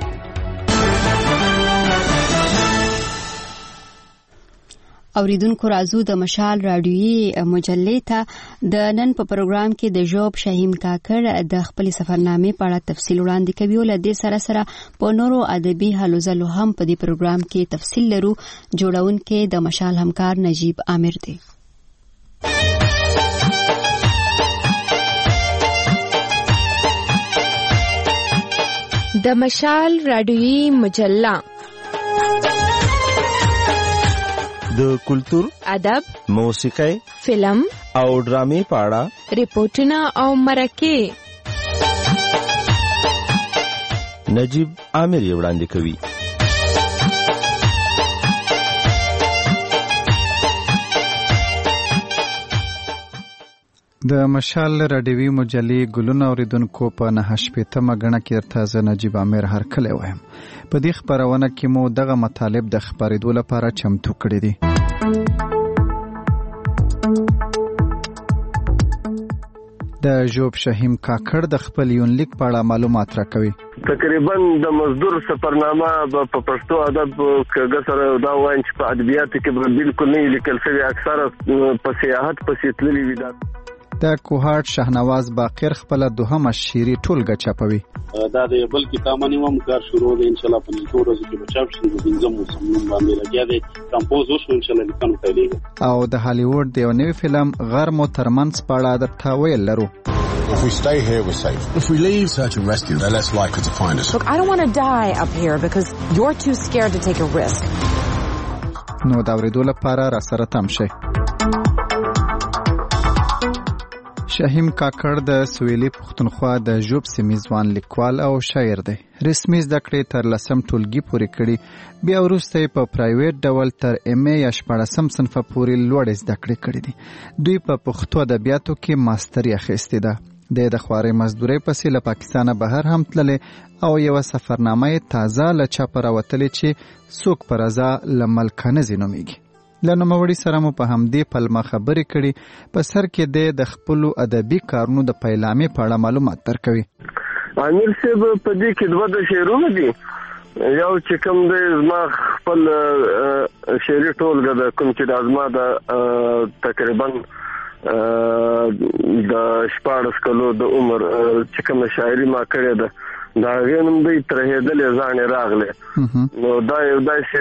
اوریدونکو راځو د مشال راډیویي مجلې ته. د نن په پروګرام کې د ژوب شاهین کاکړ د خپل سفرنامې په اړه تفصیل وړاندې کوي او له دې سره سره په نورو ادبي هلو ځلو هم په دې پروګرام کې تفصیل لرو. جوړونکي د مشال همکار نجیب عامر دی. د مشال راډیویي مجله د کلتور، ادب، موسیقي، فلم او ډرامې په اړه ریپورتونه او مرکې نجیب عامر یې وړاندې کوي. د مشال راډیوي مجلې ګلونه اوریدونکو په نهه شپېتمه ګڼه کې درته زه نجیب عامر هرکلی وایم. په دې خپرونه کې مو دغه مطالب د خپرېدو لپاره چمتو کړي دي. د ژوب شاهین کاکړ د خپل یونلیک په اړه معلومات راکوي. تقریبا د مزدور سفرنامه په پښتو ادب کې سره دا وایم چې په ادبیاتو کې بالکل نه لیکل شوی، اکثره په سیاحت پسې تللی وي. د کوهاټ شهنواز باقر خپل دوهمه شعري ټولګه چاپوي. دا د بل کتاب باندې هم کار شروع دی ان شاء الله په نږدې ورځو کې به چاپ شي. د پنځم موسم باندې لګیا دی کمپوز وشو ان شاء الله لیکن پیلېږي. او د هالیوډ د یو نوي فلم غرمو ترمنځ په اړه درته ویل لرو. If we stay here, we're safe. If we leave, search and rescue, they're less likely to find us. Look, I don't want to die up here because you're too scared to take a risk. نو دا ورېدو لپاره را سره تم شئ. شاهیم کاکړ د سویلي پښتونخوا د ژوب سیمې ځوان لیکوال او شاعر دی. رسمي زده کړې تر لسم ټولګي پورې کړي، بیا وروسته یې په پرایویټ ډول تر ایم اے یا شپاړسم صنفه پورې لوړې زده کړې کړې دي. دوی په پښتو ادبیاتو کې ماستري اخیستې ده. د د خوارې مزدورۍ پسې له پاکستانه بهر هم تللې او یوه سفرنامه یې تازه له چاپه راوتلې چې څوک په رضا له ملکه نځي نومیږي. له نوموړي سره مو په همدې پلمه خبرې کړي. په سر کې دی د خپلو ادبي کارونو د پیلامې په اړه معلومات درکوي. امیر صاحب په دې کې دوه د شعرونه دي. یو چې کوم دی زما خپل شعري ټولګه ده کوم چې د زما د تقریبا د شپاړس کلو د عمر چې کومه شاعري ما کړې ده دا غنم دی ترهېدلې ځانې راغله. نو دا یو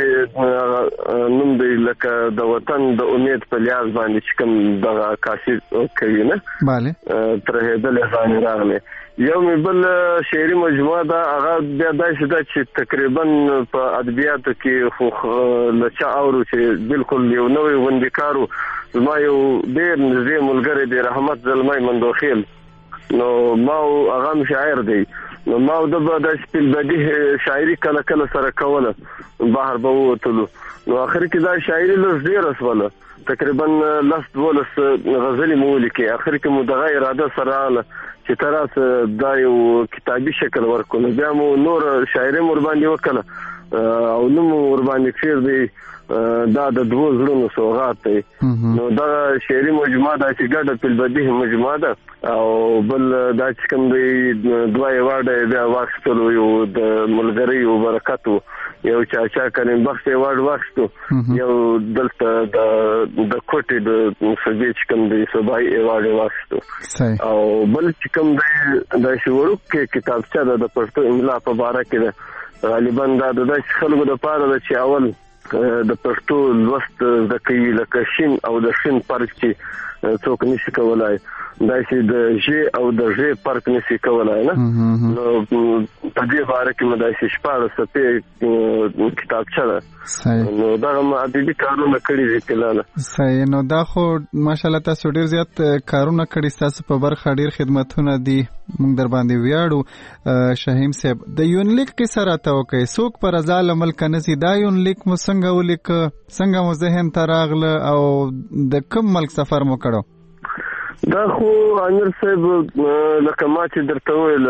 داسې نوم دی لکه د وطن د امید په لیاز باندې چې کوم دغه عکاسي کوي نه ترهېدلې ځانې راغله. یو مې بل شعري مجموعه ده هغه بیا داسې ده چې تقریبا په ادبیاتو کې خو له چا اورو چې بالکل یو نوی غوندې زما یو ډېر نږدې ملګری دی رحمت زلمی مندوخیل. نو ما هغه هم شاعر دی. نو ما د به داسې پیلبدي شاعري کله کله سره کوله بهر به ووتلو. نو آخر کې دا شاعري لږ ډېره شوله تقریبا لس دولس غزلې مو ولیکې. آخر کې مو دغه اراده سره راغله چې ته راسه دا یو کتابي شکل ورکړو. بیا مو نور شاعري مو ورباندې وکړه او نوم مو ورباندې کښېږدی دی دا د دوه زړونو سوغات دی. نو دا شعري مجموعه ده چې ګډه پیلبدي مجموعه ده او بل دا چې کوم دی دوه ایوارډ بیا واخیستلو. یو د ملګري یو برکت و، یو چاچا کریم بخت ایوارډ واخیستو، یو دلته د کوټې د صوبې چې کوم دی صوبایي ایوارډ واخیستو. او بل چې کوم دی دا چې وړوکې کتابچه ده د پښتو املا په باره کې ده. غالبا دا د داسې خلکو دپاره ده چې اول د پښتو لوست زده کوي لکه شین او د شین فرق چې څوک نشي کولای، داسې د ژ او د ژ فرق نشي کولای نه. نو په دې باره کې مې داسې شپاړس صفحې کتابچه ده. نو دا هم ادبي کارونه کړي دي فلحاله. صحیح. نو دا خو ماشاءالله تاسو ډېر زیات کارونه کړي، ستاسو په برخه ډېر خدمتونه دي، موږ در باندې ویاړو. شاهیم صاحب د یونلیک کیسه راته وکړئ. څوک په رضا له ملکه نځي دا یونلیک مو څنګه ولیکه، څنګه مو ذهن ته راغله او د کوم ملک سفر مو کړو؟ دا خو امیر صاحب لکه ما چې درته ویل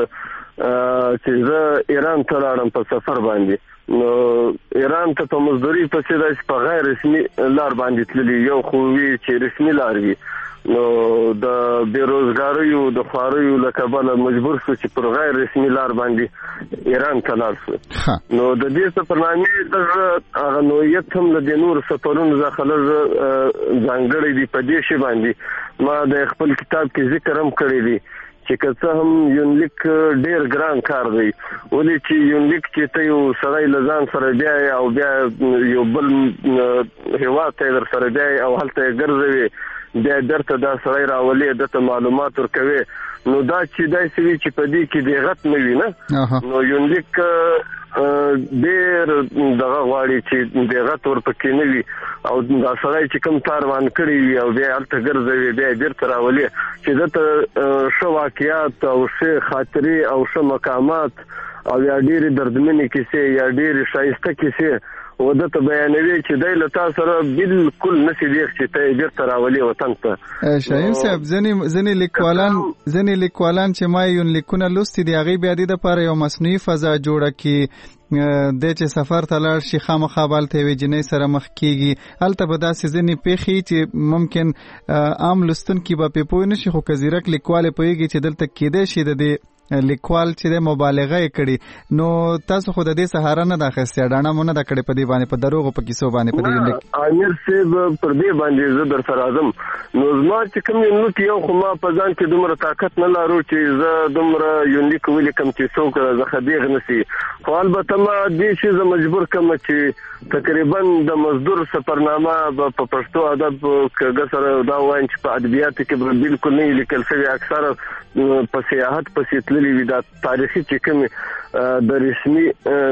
چې زه ایران ته لاړم په سفر باندې. نو ایران ته په مزدوري پسې داسې په غیر رسمي لار باندې تللي، یو خو وي چې رسمي لار وي. نو د بیروزګاریو د خواریو له کبله مجبور شو چې پر غیر رسمي لار باندې ایران ته لاړ شو. نو د دې سفرنامې دغه هغه نوعیت هم له دې نورو سفرونو څخه لږ ځانګړی دی. په دې شي باندې ما د خپل کتاب کې ذکر هم کړی دی چې که څه هم یونلیک ډېر ګران کار دی، ولې چې یونلیک چې ته یو سړی له ځان سره بیایې او بیا یو بل هېواد ته یې در سره بیایې او هلته یې ګرځوې، بیا درته دا سړی راولې دته معلومات ورکوي. نو دا چې داسې وي چې په دې کې دقت نه وي نه، نو یونلیک ډېر دغه غواړي چې دقت ورپکې نه وي او دا سړی چې کوم کار روان کړی وي او بیا هلته ګرځوي بیا یې بیرته راولې چې دته ښه واقعات او ښې خاطرې او ښه مقامات او یا ډېرې دردمنې کیسې یا ډېرې ښایسته کیسې و دته بیانوي چې دی له تا سره بالکل نشي دیغ چې ته یې بیرته راولې وطن ته. شاهین صاحب ځینې لیکوالان ځینې لیکوالان چې ما یونلیکونه لوستي دي هغوی بیا دې دپاره یو مصنوعي فضا جوړه کړي دی چې سفر ته لاړ شي خامخا به هلته یوې جنۍ سره مخ کېږي. هلته به داسې ځینې پېښې چې ممکن عام لوستونکي به پرې پوه نه شي، خو که ځیرک لیکوال یې پوهېږي چې دلته کېدی شي د دې لیکوال چې د مبالغه کړي نو تاسو خو د دې سهارا نه داخسته ډاڼه مونږ د کړي په دې باندې په دروغ په کیسو باندې په دې امیر صاحب پر دې باندې زه در سره اعظم نو زما چې کوم یو نو یو خو ما په ځان کې دومره طاقت نه لرو چې زه دومره یونیک ویل کوم چې څوک زه خدیغ نسی خو البته ما دې شي زه مجبور کوم چې تقریبا د مزدور سفرنامه په پښتو ادب کې سره دا وایم چې په ادبیات کې بالکل نه لیکل شوی اکثر په سیاحت په سیتللی وي دا تاریخي چې کوم د رسمي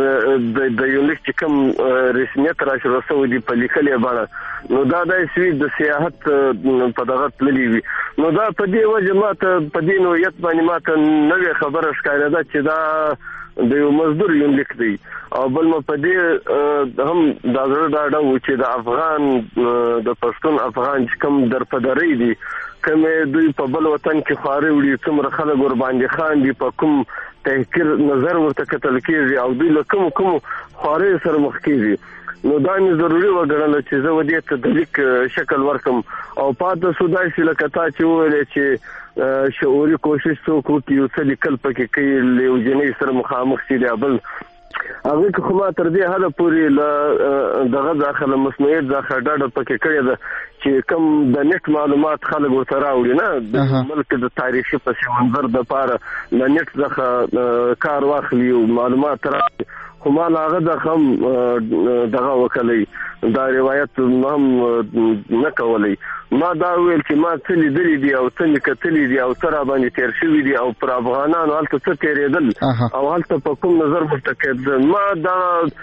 د یونیک چې کوم رسمیت را شروع شوی دی په لیکلې باندې نو دا د سوي د سیاحت په دغه تللی وي نو دا په دې وجه ماته په دې نوعیت باندې ماته نوې خبره ښکارېده چې دا د یو مزدور یونیک دی او بل م په دې هم دا زړه دا ډو چې د افغان د پښتون افغان چې کوم درپدري دي کوم دوی په بل وطن کې خاري وړي څومره خلک ور باندې خان دي په کوم تحقیر نظر ورته کتل کېږي او دوی له کوم کوم خاري سره مخ کېږي نو دا مې ضروري وګڼل چې زه ودې ته د لیک شکل ورکم او پاتې سودای شي لکه تا چې ویل چې شعوري کوشش څوک وکړي یو څه لیکل پکې کوي له جنې سره مخامخ شي دی بل هغه که خو ما تر دې حد پورې ل دغه داخله مصنوعي ځخه ډاډه پکې کړی ده چې کوم د نت معلومات خلک ورته راوړي نه د ملک د تاریخي پس منظر د پاره د نت ځخه کار واخلي او معلومات راوړي خو ما هغه د خم دغه وکړي دا روایت هم نه کولای ما دا ویل چې ما څه لیدلې دي او څه کتلې دي او تر باندې تیر شوی دي او پر افغانانو هلته څه تیرېدل او هلته په کوم نظر متکد ما دا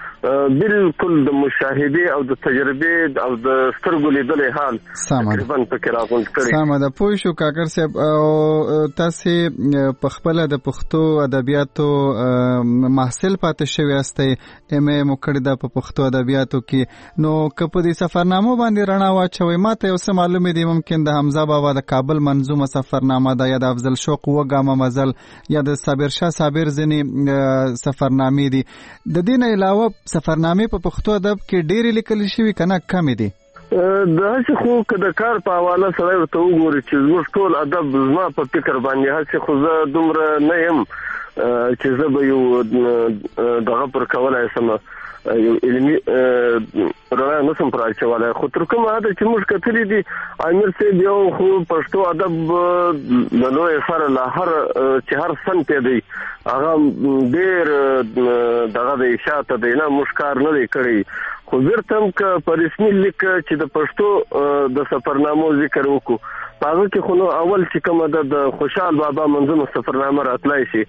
بالکل د مشاهده او د تجربه او د سترګو لیدلې حال تقریبا فکر راغونډ کړی سم ده پوه شو کاکر صاحب او تاسو په خپل د پښتو ادبیاتو محصل پاتې شوی استئ ام ای مکړه د پښتو ادبیاتو کې نو کپ دي سفرنامه باندې رڼا واچوي ماته اوس معلومه دي ممکن د حمزه بابا د کابل منظومه سفرنامه ده یا د افضل شوق وګامه مزل یا د صابر شاه صابر زنی سفرنامه دي د دین علاوه سفرنامه په پښتو ادب کې ډېری لیکل شوی کنه کم دي د هڅه خو کده کار په حواله سره ورته وګوري چې زموږ ټول ادب زما په فکر باندې هڅه خو زه دومره نه يم چې زه به یو دغه پر کولای سم یو علمي رڼا نه سم پراچواله خو تر کومه ده چې موږ کتلې دي امیر صاحب یو خو پښتو ادب د نوې سره له هر چې هر سن ته دی هغه ډېر دغه د اشاعت دی نه مشکار نه دی کړی خو ورته ک په رسمي لیک چې د پښتو د سفرنامو ذکر وکړو هغه کې خو نو اول چې کومه د خوشحال بابا منظومه سفرنامه راتلای شي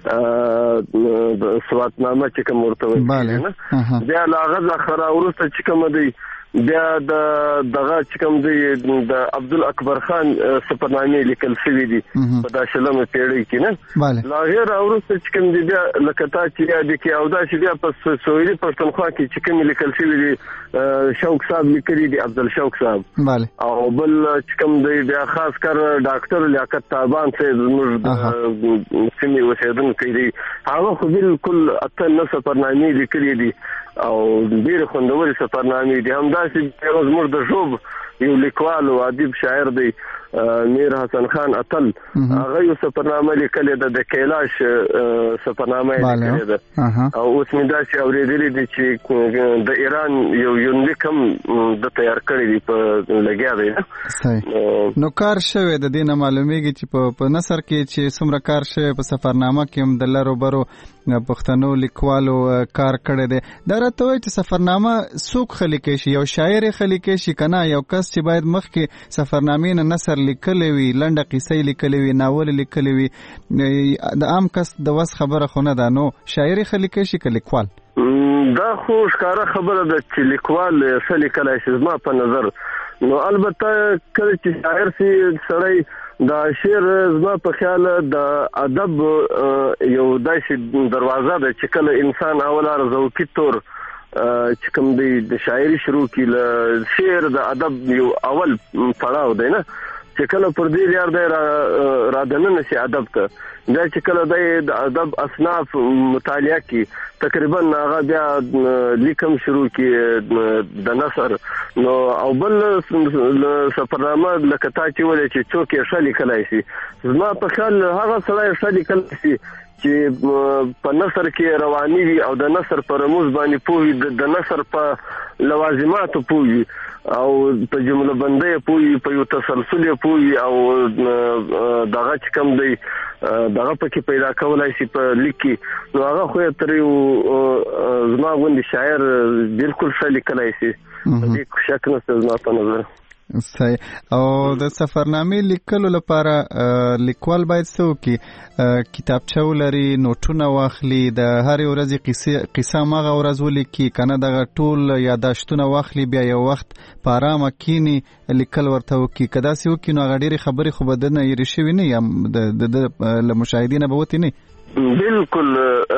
د سواتنامه چې کوم ورته وایي بیا لاغه ځخره ورسته چې کوم دی بیا د دغه چې کوم دی د عبد الاکبر خان سفرنامه لیکل شوی دي په داشلمه پیړۍ کې نه لا غیر اورسته چې کوم دی بیا لکه تا چې یاد کې او دا چې بیا په سویلي پښتونخوا کې چې کوم لیکل شوی دي شوق صاحب لیکلي دي عبد الشوق صاحب او بل چې کوم دی بیا خاص کر ډاکټر لیاقت تابان سے زموږ د سیمې اوسیدونکي دي هغه خو بالکل اته نه سفرنامه لیکلي دي او ډېر خوندوري سفرنامه دي هم دا چې زموږ د ژوب یو لیکوال او ادیب شاعر دی میر حسن خان اتل هغه یو سفرنامه لیکلې ده د کیلاش سفرنامه لیکلې ده او اوس مې دا چې اورېدلې دي چې د ایران یو یونلیک هم د تیار کړی دی په لګیا دی نو کار شوی د دې نه معلومیږي چې په نثر کې چې څومره کار شوی په سفرنامه کې هم د لرو برو پښتنو لیکوالو کار کړی دی دا راته وایي چې سفرنامه څوک خلیکلی شي یو شاعر خلیکلی شي که نه یو کس چې باید مخکې سفرنامې نه نثر لیکلی وي لنډه قصې لیکلی وي ناول لیکلی وي د عام کس د وس خبره خو نه ده نو شاعر خلیکلی شي که لیکوال دا خو ښکاره خبره ده چې لیکوال څه لیکلی شي زما په نظر نو البته کله چې شاعر سي سړی دا شعر زما په خیال د ادب یو داسې دروازه ده چې کله انسان اوله ذوقي طور چې کوم دی د شاعري شروع کی له شعر د ادب یو اول پړاو دی نه چې کله پر دې لار دی را دننه شي ادب ته دا چې کله د ادب اصناف مطالعه کی تقریبا هغه بیا لیکم شروع کی د نثر نو او بل سفرنامه لکه تا چې ولې چې څوک یې ښه لیکلی شي زما په خیال هغه سړی ښه لیکلی شي چې په نثر کې رواني وي او د نثر په رموز باندې پوهي د نثر په لوازماتو پوهي او په جمله بندۍ پوهي په یو تسلسل پوهي او دغه چې کوم دی دغه پکې پیدا کولای شي په لیک کې نو هغه خو تر یو زما غوندي شاعر بالکل ښه لیکلی شي دې شک نشته زما په نظر. صحیح. او د سفرنامې لیکلو لپاره لیکوال باید څه وکړي؟ کتابچه ولري، نوټونه واخلي، د هرې ورځې قصه قصه مغه ورځ ولیکي کنه دغه ټول یاداشتونه واخلي بیا یو وخت په ارامه کینی لیکل ورته وکړي که داسې وکړي نو هغه ډېرې خبرې خو به دنه هېرې شوي نه یا د له مشاهدینه به وتې نه. بالکل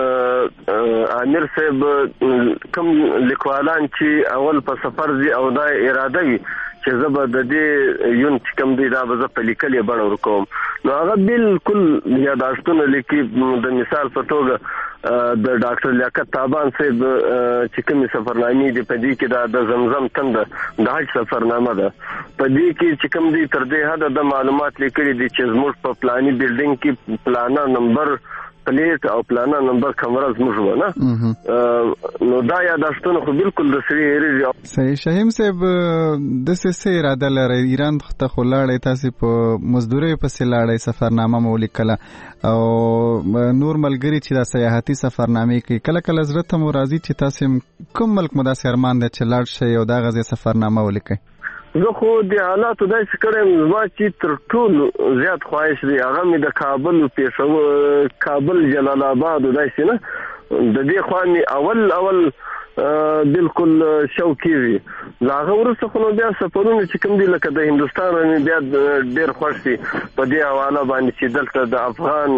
امیر صاحب کوم لیکوالان چې اول په سفر دي او دا اراده وي چې زه به د دې یون چې کوم دی دا به زه په لیکلې بڼه ورکوم نو هغه بالکل یاداشتونه لیکي. د مثال په توګه د ډاکټر لیاقت تابان صاحب چې کومې سفرنامې دي په دې کې دا د زمزم تنده د حج سفرنامه ده په دې کې چې کوم دی تر دې حده د معلومات لیکلي دي چې زموږ په پلاني بلډینګ کې پلانا نمبر پلیټ او پلانا نمبر کمره زموږ و نه نو دا یاداشتونه خو بالکل د سړي هېرېږي. صحیح. شهیم صاحب داسې څه اراده لرئ ایران ته خو لاړئ تاسې په مزدورۍ پسې لاړئ سفرنامه مو ولیکله او نور ملګري چې دا سیاحتي سفرنامې کوي کله کله زړه ته مو راځي چې تاسې کوم ملک مو داسې ارمان دی چې لاړ شئ او دغه ځای سفرنامه ولیکئ؟ زه خو د حالاتو داسې کړی یم زما چې تر ټولو زیات خواهش دی هغه مې د کابل پېښور کابل جلال آباد داسې نه د دې خوا مې اول اول بالکل شوقي وي د هغه وروسته خو نو بیا سفرونه چې کوم دي لکه د هندوستان مې بیا ډېر خوښ دي په دې حواله باندې چې دلته د افغان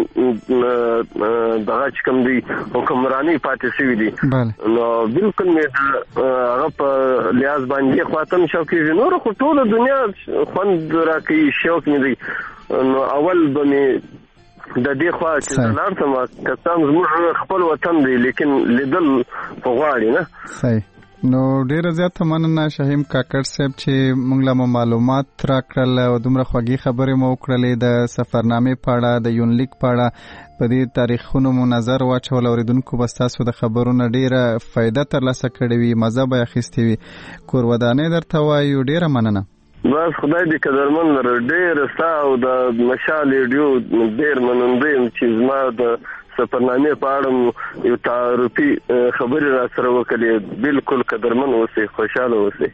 دغه چې کوم دي حکمراني پاتې شوي دي نو بالکل مې هغه په لحاظ باندې خواته مې شوق کېږي نور خو ټوله دنیا خوند راکوي شوق مې دی نو اول به مې د دې خوا چې زه لاړ شم که څه هم زموږ خپل وطن دی لیکن لیدل خو غواړي نه. صحیح. نو ډیره زیاته مننه شهیم کاکړ صاحب چې موږ له مو معلومات راکړل او دومره خوږې خبرې مو وکړلې د سفرنامې په اړه د یونلیک په اړه په دې تاریخونو مو نظر واچول اورېدونکو به ستاسو د خبرونه ډیره فایده ترلاسه کړې وي مزه به یې اخیستې وي کور ودانۍ درته وایو ډیره مننه. بس خدای دې قدرمن لره ډېر ستا او د مشال ریډیو ډېر مننده یم چې زما د سفرنامې په اړه یو تعارفي خبرې را سره وکړې بالکل قدرمن اوسئ خوشحاله اوسئ.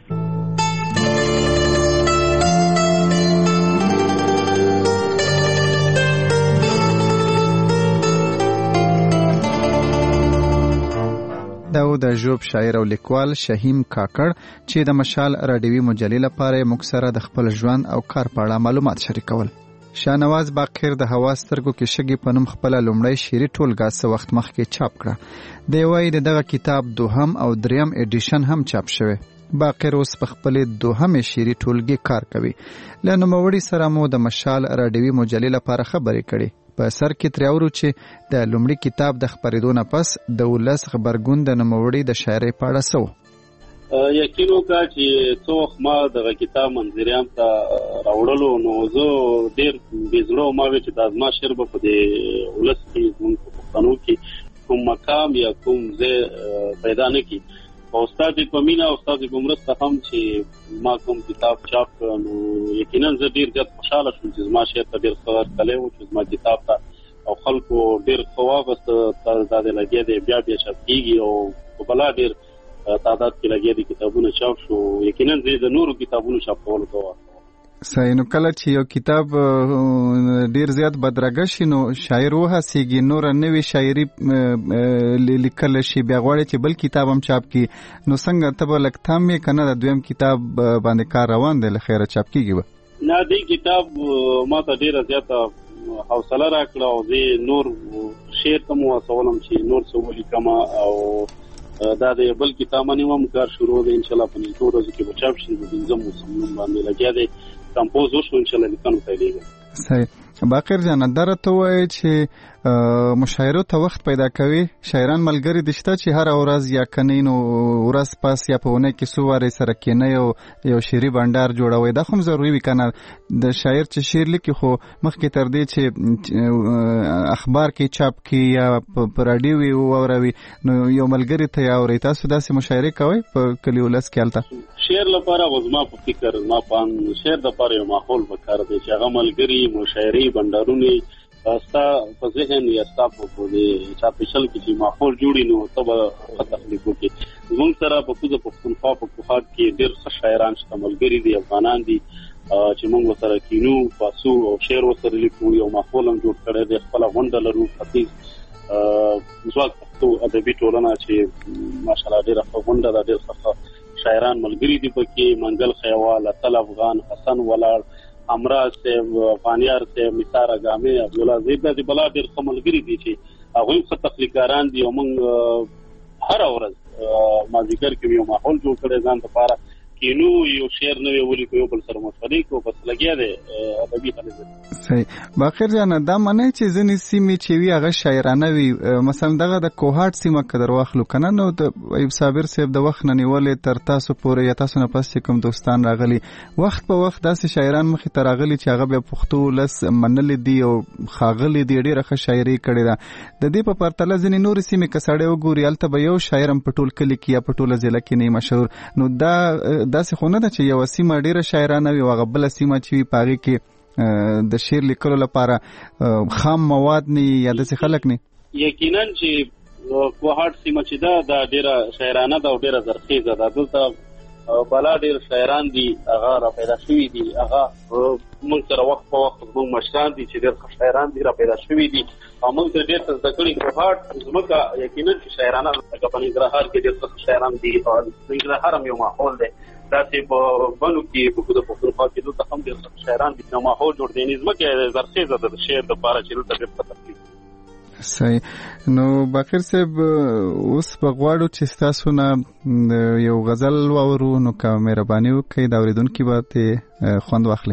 دا د ژوب شاعر او لیکوال شهیم کاکړ چې د مشال راډیوي مجلې لپاره موږ سره د خپل ژوند او کار په اړه معلومات شریکول. شاهنواز باقر د هوا سترګو کې شګې په نوم خپله لومړی شعري ټولګه څه وخت مخکې چاپ کړه. دی وایي د دغه کتاب دوهم او دریم ایډیشن هم چاپ شوی. باقر اوس په خپلې دوهمې شعري ټولګې کار کوي. له نوموړي سره مو د مشال راډیوي مجلې لپاره خبرې کړې. په سر کې ترې اورو چې د لومړي کتاب د خپرېدو نه پس د ولس غبرګون د نوموړي د شاعرۍ په اړه څه و؟ یقین وکړه چې څه وخت ما دغه کتاب منظریام ته راوړلو نو زه ډېر بې زړه وم چې دا زما شعر به په دې ولس کې زموږ په پښتنو کې کوم مقام یا کوم ځای پیدا نه کړي او ستاسو په مینه او ستاسو په مرسته هم چې ما کوم کتاب چاپ کړ نو یقینا زه ډېر زیات خوشحاله شوم چې زما شعر ته ډېر ښه ورتلی و چې زما کتاب ته او خلکو ډېر ښه واغسته دا د لګیا دی بیا بیا چاپ کېږي او په بلا ډېر تعداد کې لګیا دي کتابونه چاپ شو یقینا زه د نورو کتابونو چاپولو ته واسطه. صحیح. نو کله چې یو کتاب ډیر زیات بدرګه شي نو شاعر وهڅېږي نوره نوې شاعري لیکلی شي بیا غواړي چې بل کتاب هم چاپ کړي نو څنګه ته به لږ تم یې که نه د دویم کتاب باندې کار روان دی له خیره چاپ کېږي به؟ نه دې کتاب ما ته ډېره زیاته حوصله راکړه او زه نور شعر ته مو هڅولم چې نور څه ولیکم او دا د بل کتاب باندې هم کار شروع دی انشاءالله په نږدې ورځو کې به چاپ شي د پنځم موسم باندې لګیا دی کمپوز وشو ان شاء الله لیکنو پیلېږي. صحیح. باقر جان دا راته وایي چې مشاعرو ته وخت پیدا کوي، شاعران ملګري دي شته چې هر ورځ یا کني نو ورځ پاس یا په ونه کې څو وارې سره کېنئ او یو شعري بنډار جوړوي؟ دا خو هم ضروري وي که نه؟ د شاعر چې شعر لیکي خو مخکې تر دې چې اخبار کې چاپ کړي یا په راډیو وي واوروي نو یو ملګري ته یې اورئ. تاسو داسې مشاعرې کوئ په کلي ولس کې هلته؟ شعر لپاره خو زما په فکر زما په شعر دپاره یو ماحول پکار دی چې هغه ملګري مشاعرې بنډارونه ستا په ذهن یا ستا په دې چاپېشل کې چې ماحول جوړي نو ته به تخلیق وکړي. زموږ سره په کوزه پښتونخوا په کوهات کې ډېر ښه شاعران شته، ملګري دي، افغانان دي چې موږ ورسره کینو، پاسو او شعر ورسره لیکو. یو ماحول هم جوړ کړی دی، خپله غونډه لرو، ختیځ ځواک پښتو ادبي ټولنه چې ماشاءالله ډېره ښه غونډه ده، ډېر ښه شاعران ملګري دي پکې، منګل خیوال، اتل افغان، حسن ولاړ، امراض صاحب، فانیار صاحب، نثار اګامي، عبدالله زیب، دا بلا ډېر ښه ملګري دي چې هغوی ښه تخلیقګران دي او موږ هره ورځ مازدیګر کې یو ماحول جوړ کړی ځان دپاره کینو، یو شعر نوی ولیکو، یو بل سره مشورې کوو، بس لګیا دی ادبي خلک. صحیح. باقر جان دا منئ چې ځینې سیمې چې وي هغه شاعرانه وي، مثلا دغه د کوهاټ سیمه که در واخلو که نه، نو د ایوب صابر صاحب د وخت نه نیولې تر تاسو پورې یا تاسو نه پس چې کوم دوستان راغلي، وخت په وخت داسې شاعران مخې ته راغلي چې هغه بیا پښتو ولس منلي دي او ښاغلي دي، ډېره ښه شاعري کړې ده. د دې په پرتله ځینې نورې سیمې که سړی وګوري هلته به یو شاعر هم په ټول کلي کې یا په ټوله ضلع کې نه مشهور. نو دا داسې خو نه ده چې یو سیمه ډیره شاعرانه وي او هغه بله سیمه چې وي په هغې کې د شعر لیکلو لپاره خام مواد نه یا داسې خلک نه؟ یقینا چې کوهاټ سیمه چې ده دا ډیره شاعرانه ده او ډیره زرخیزه ده. دلته بلا ډیر شاعران دي هغه را پیدا شوي دي، هغه موږ سره وخت په وخت زموږ مشران دي چې ډېر ښه شاعران دي را پیدا شوي دي او موږ ته ډېر څه زده کړي. کوهاټ زموږ یقینا چې شاعرانه لکه په ننګرهار کې ډېر ښه شاعران دي او ننګرهار هم یو ماحول دی، داسې په بنو کې په کوزه پښتونخوا کې دلته هم ډېر ښه شاعران دي، نو ماحول جوړ دی. ځمکه زرخیزه ده د شعر دپاره چې دلته ډېر ښه تخلیق. صحیح. نو باقر صاحب اوس به غواړو چې ستاسو نه یو غزل واورو، نو که مهرباني وکړئ د اورېدونکي به ترې خوند واخلئ.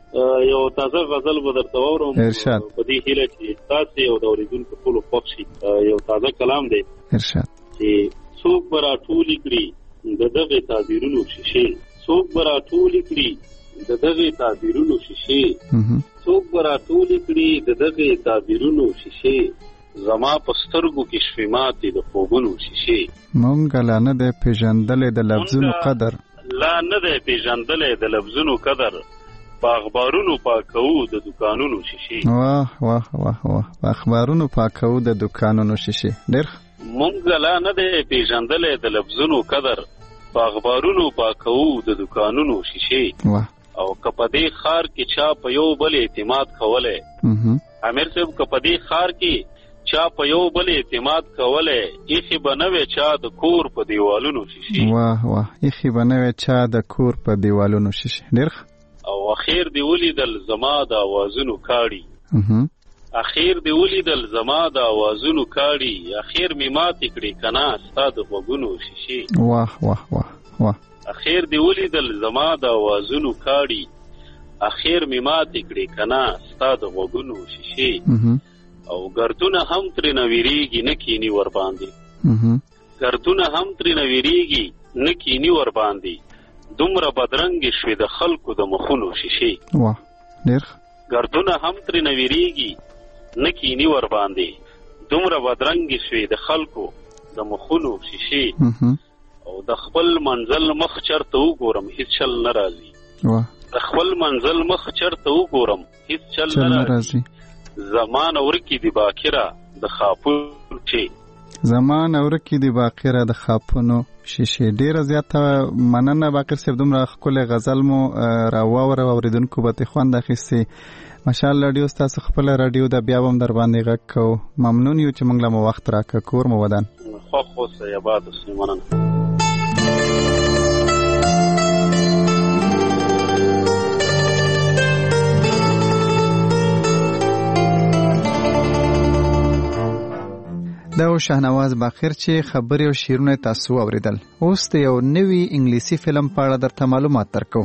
یو تازه غزل به درته واورم ارشاد. په دې هیله چې ستاسې او د اورېدونکو ټولو خوښ شي. یو تازه کلام دی ارشاد چې څوک به راټولې کړي د دغې تعبیرونو شیشې، څوک به راټولې کړي د دغې تعبیرونو شیشې، څوک به راټولې کړي د دغې تعبیرونو شیشې، زما په سترګو کې شوې ماتې د خوبونو شیشې. مونږ لا نه دی پېژندلی د لفظونو قدر، لا نه دی پېژندلی د لفظونو قدر، په اخبارونو پاکوو د دکانونو شیشې. واه واه واه واه په اخبارونو پاکوو د دکانونو شیشې. ډېر مونږ لا نه دی پېژندلی د لفظونو قدر، په اخبارونو پاکوو د دکانونو شیشې. واه او که په دې ښار کې چا په یو بل اعتماد کولی، امیر صاحب که په دې ښار کې چا په یو بل اعتماد کولی، ایخي به نه وی چا د کور په دیوالونو شیشې. واه واه ایخي به نه وی چا د کور په دیوالونو شیشې. ډېر او اخیر دی ولیدل زما د اوازونو کاړي، اخیر دی ولیدل زما د اوازونو کاړي، اخیر می ماتې کړې که نه ستا د غوږونو شیشې. واه واه واه واه اخیر دی ولیدل زما د اوازونو کاړي، اخیر می ماتې کړې که نه ستا د غوږونو شیشې. او ګردونه هم ترې نه ویریږي نه کینی ور باندې، ګردونه هم ترې نه ویریږي نه کینی ور باندې، دومره بدرنګې شوې د خلکو د مخونو شیشې. واه ډېر ګردونه هم ترې نه ویریږي نه کینی ور باندې، دومره بدرنګې شوې د خلکو د مخونو شیشې. او د خپل منزل مخ چرته وګورم هیڅ چل نه راځي، د خپل منزل مخ چرته وګورم هیڅ چل نه راځي، زمان ورکی دی باکره د خاپونو شیشې. زمان ورکی دی باکره د خاپونو شیشې. ډیره زیاته مننه باقر صاحب، دومره ښکلی غزل مو راواوره، اورېدونکو به ترې خوند اخیستې. ماشاءالله ډېر ستاسو خپله راډیو ده، بیا به هم در باندې غږ کوو. ممنون یو چې موږ له مو وخت راکړه. کور مو ودان. خوښ اوسئ، اباد اوسئ. مننه. دا و شهنواز باقر چې خبرې او شعرونه تاسو اوریدل. اوس د یو نوي انګلیسي فلم په اړه درته معلومات درکو.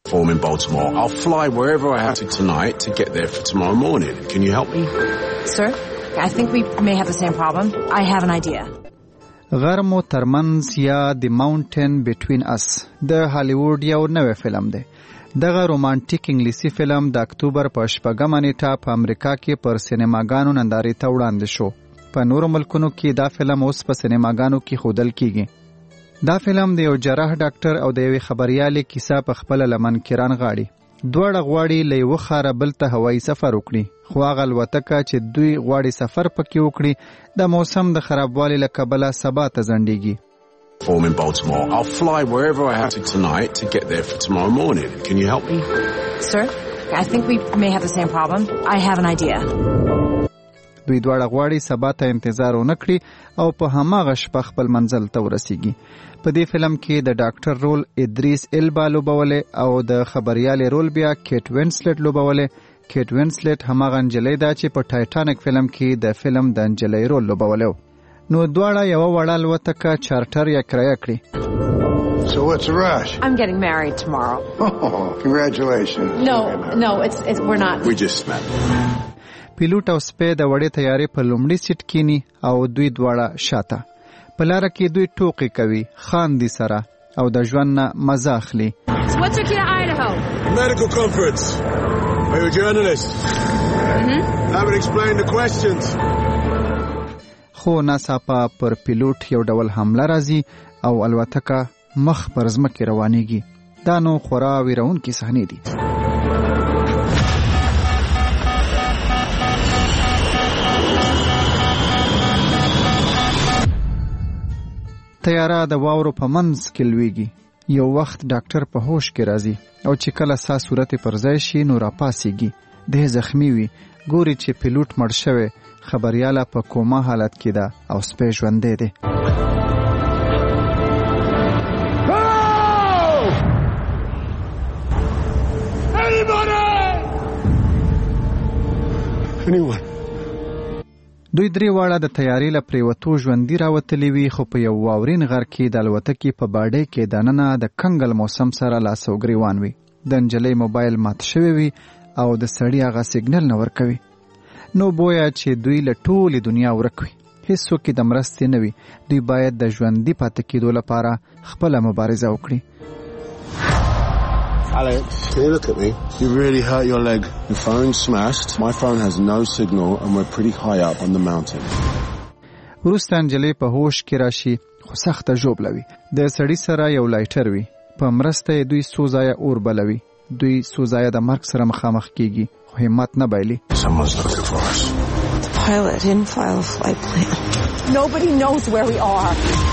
Form in Baltimore. I'll fly wherever I have to tonight to get there for tomorrow morning. Can you help me? Sir, I think we may have the same problem. I have an idea. غرمو ترمنز یا The Mountain Between Us د هالیوډ یو نوی فلم دی. دغه رومانټیک انګلیسي فلم د اکتوبر په شپږمه نیټه په امریکا کې پر سینماګانو نندارې ته وړاندې شو. په نورو ملکونو کې دا فلم اوس په سینماګانو کې ښودل کیږي. دا فلم د یو جراح ډاکټر او د یوې خبریالې کیسه په خپله له منکران غاړي. دواړه غواړي له یوه ښاره بل ته هوایي سفر وکړي، خو هغه الوتکه چې دوی غواړي سفر پکې وکړي د موسم د خرابوالي له کبله سبا ته ځنډېږي. Form in Baltimore. I'll fly wherever I have to tonight to get there for tomorrow morning. Can you help me? Sir, I think we may have the same problem. I have an idea. دوی دواړه غواړي سبا ته انتظار ونه کړي او په هماغه شپه خپل منزل ته ورسیږي. په دې فلم کې د ډاکټر رول ادریس البا لوبولې او د خبریالې رول بیا کیټ وینسلټ لوبولې. کیټ وینسلټ هماغه نجلۍ ده چې په ټایټانیک فلم کې د فلم د نجلۍ رول لوبولی. نو دواړه یوه وړه الوتکه چارټر یا کرایه کړي. So what's the rush? I'm getting married tomorrow. Oh, congratulations. No, no, it's, it's we're not. We just met. پیلوټ او سپی د وړې طیارې په لومړي سیټ کینی او دوی دواړه شاته. په لاره کې دوی ټوکې کوي، خاندي سره او د ژوند نه مزه اخلي. So what took you to Idaho? Medical conference. Are you a journalist? Mm-hmm. Haven't explained the questions. خو ناڅاپه پر پیلوټ یو ډول حمله راځي او الوتکه مخ پر ځمکې روانېږي. دا نو خورا ویرونکې صحنې دي. تیاره د واورو په منځ کې لویږي. یو وخت ډاکټر په هوش کې راځي او چې کله سا صورت پر ځای شي نو راپاسېږي. دی زخمی وي، ګوري چې پیلوټ مړ شوی، خبریاله په کوما حالت کې ده او سپی ژوندی دی. دوی درې واړه د تیارې له پریوتو ژوندي راوتلي وي، خو په یو واورین غر کې د الوتکې په باډۍ کې دننه د کنګل موسم سره لاس او ګریوان وي. د نجلۍ موبایل مات شوی وي او د سړي هغه سیګنل نه ورکوي. نو بویا چې دوی له ټولې دنیا ورک وي، هیڅوک د مرستې نه وي. دوی باید د ژوندي پاتې کېدو لپاره خپله مبارزه وکړي. Alex, can you look at me? You really hurt your leg. Your phone's smashed. My phone has no signal and we're pretty high up on the mountain. وروسته نجلۍ په هوش کې راشي، خو سخته ژوبله وي. د سړي سره یو لایټر وي. په مرسته یې دوی څو ځایه اور بلوي. دوی څو ځایه د مرګ سره مخامخ کېږي، خو همت نه بایلي. Someone's looking for us. The pilot didn't file a flight plan. Nobody knows where we are.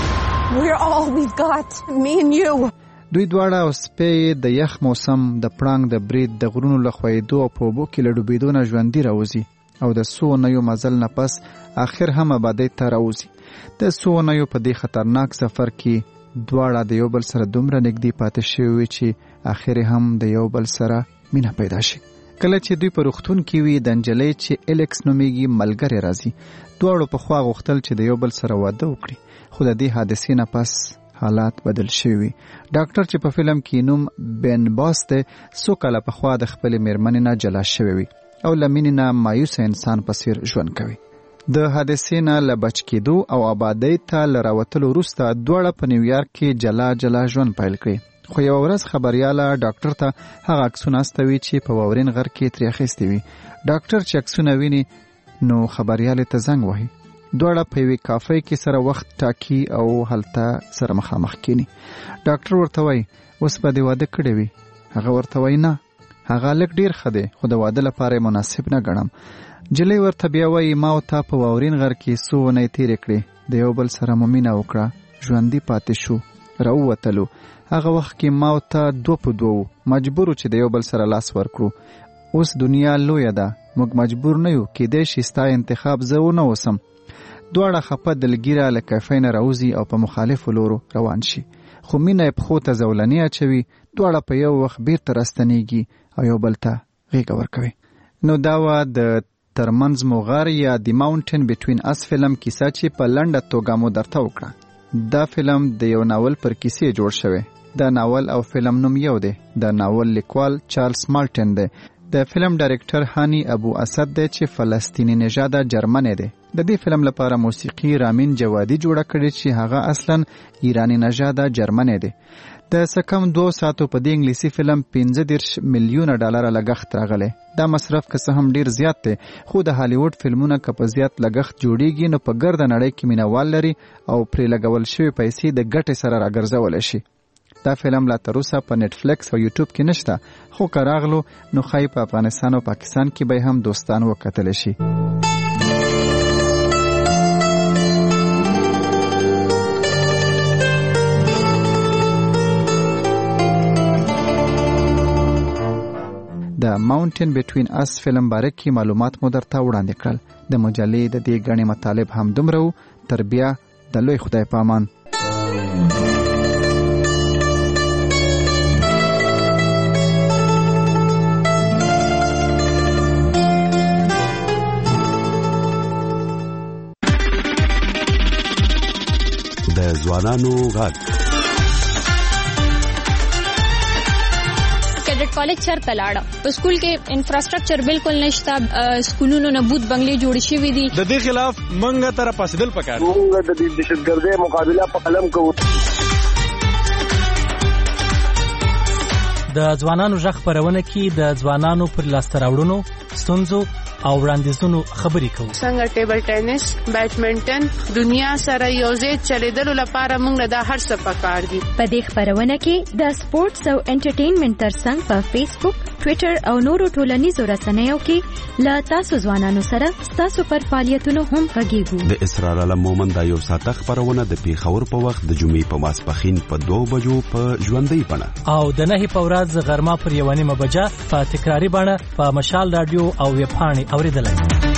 We're all we've got, me and you. دوی دواړه او سپی د یخ موسم د پړانګ د برید د غرونو له ښویېدو او په اوبو کې له ډوبېدو نه ژوندي راوځي او د څو اونیو مزل نه پس آخر هم ابادۍ ته راوځي. د څو اونیو په دې خطرناک سفر کې دواړه د یو بل سره دومره نږدې پاتې شوي وي چې آخر هم د یو بل سره مینه پیدا شي. کله چې دوی په روغتون کې وي، د نجلۍ چې الیکس نومیږي ملګری راځي. دواړو پخوا غوښتل چې د یو بل سره واده وکړي، خو د دې حادثې نه پس حالات بدل شوي. ډاکټر چې په فلم کې نوم بن باس دی، څو کاله پخوا د خپلې مېرمنې نه جلا شوی وي او له مینې نه مایوسه انسان په څېر ژوند کوي. د حادثې نه له بچ کېدو او آبادۍ ته له راوتلو وروسته دواړه په نیویارک کې جلا جلا ژوند پیل کړي. خو یوه ورځ خبریاله ډاکټر ته هغه عکسونه استوي چې په واورین غر کې ترې اخیستي وي. ډاکټر چې عکسونه ویني نو خبریالې ته زنګ وهي. دواړه په یوې کافۍ کې سره وخت ټاکي او هلته سره مخامخ کینی. ډاکټر ورته وایي اوس به دې واده کړی وي. هغه ورته وایي نه، هغه لږ ډېر ښه دی، خو د واده لپاره یې مناسب نه ګڼم. نجلۍ ورته بیا وایي ما او تا په واورین غر کې څو اونۍ تېرې کړې، د یو بل سره مو مینه وکړه، ژوندي پاتې شو، راووتلو. هغه وخت کې ما او تا دوه په دوه وو، مجبور چې د یو بل سره لاس ورکړو. اوس دنیا لویه ده، موږ مجبور نه یو، کېدای شي ستا انتخاب زه ونه اوسم. دواړه خپه دلګیره له کیفۍ نه راوځي او په مخالفو لورو روان شي. خو مینه یې پښو ته زولنې اچوي. دواړه په یو وخت بیرته راستنېږي او یو بل ته غېږه ورکوي. نو دا وه د ترمنځ مو غر یا The Mountain Between Us فلم کیسه چې په لنډه توګه مو درته وکړه. دا فلم د یو ناول پر کیسې جوړ شوی. د ناول او فلم نوم یو دی. د ناول لیکوال چارلز مالټن دی. د فلم ډایرکټر هانی ابو اسد دی چې فلسطینی نژاده جرمنی دی. د دې فلم لپاره موسیقي رامین جوادي جوړه کړې چې هغه اصلا ایرانی نژاده جرمنی دی. د سکم دوه ساعتو په دې انګلیسي فلم پنځه دېرش میلیونه ډالر لګښت راغلی. دا مصرف که څه هم ډیر زیات دی، خو د هالیوډ فلمونه که په زیات لګښت جوړیږي نو په ګرده نړۍ کې مینوال لري او پرې لګول شوي پیسې د ګټې سره راګرځولی شي. دا فلم لا تر اوسه په نت فلیکس او یوټیوب کې نشته، خو که راغلو نو ښایي په افغانستان او پاکستان کې به هم دوستان وکتلی شي. د ماونټین بټوین اس فلم باره کې معلومات مو درته وړاندې کړل. د مجلې د دې غني مطالب هم دومره وو. تر بیا د لوی خدای په امان. د ځوانانو غږ کالج چرته لاړه. په سکول کې انفراستراکچر بالکل نشته، سکولونو نه بوت بنگلې جوړ شوي دي. د دې خلاف منګه تر پاسدل پکار. موږ د دهشتګردۍ مقابله په قلم کوو. د ځوانانو غږ خپرونه کې د ځوانانو پر لاسته راوړنو، ستونزو او وړاندیزونو خبرې کوو. څنګه ټیبل ټینس، بیډمنټن دنیا سره یوځای چلیدلو لپاره موږ دا هر څه پکار دي. په دې خبرونه کې د سپورتس او انټرټینمنټ ترڅنګ په فیسبوک، ټویټر او نورو ټولنیزو رسنیو کې له تاسو ځوانانو سره تاسو پر فعالیتونو هم غږیږو. د اسرار علم مومند دا یو ساعته خبرونه د پیښور په وخت د جمعې په ماسپښین په دوه بجو په ژوندۍ بڼه او د نهي په ورځ غرمه پر یوه نیمه بجه په تکراري بڼه په مشال رادیو او ویب پاڼې اوریدلای.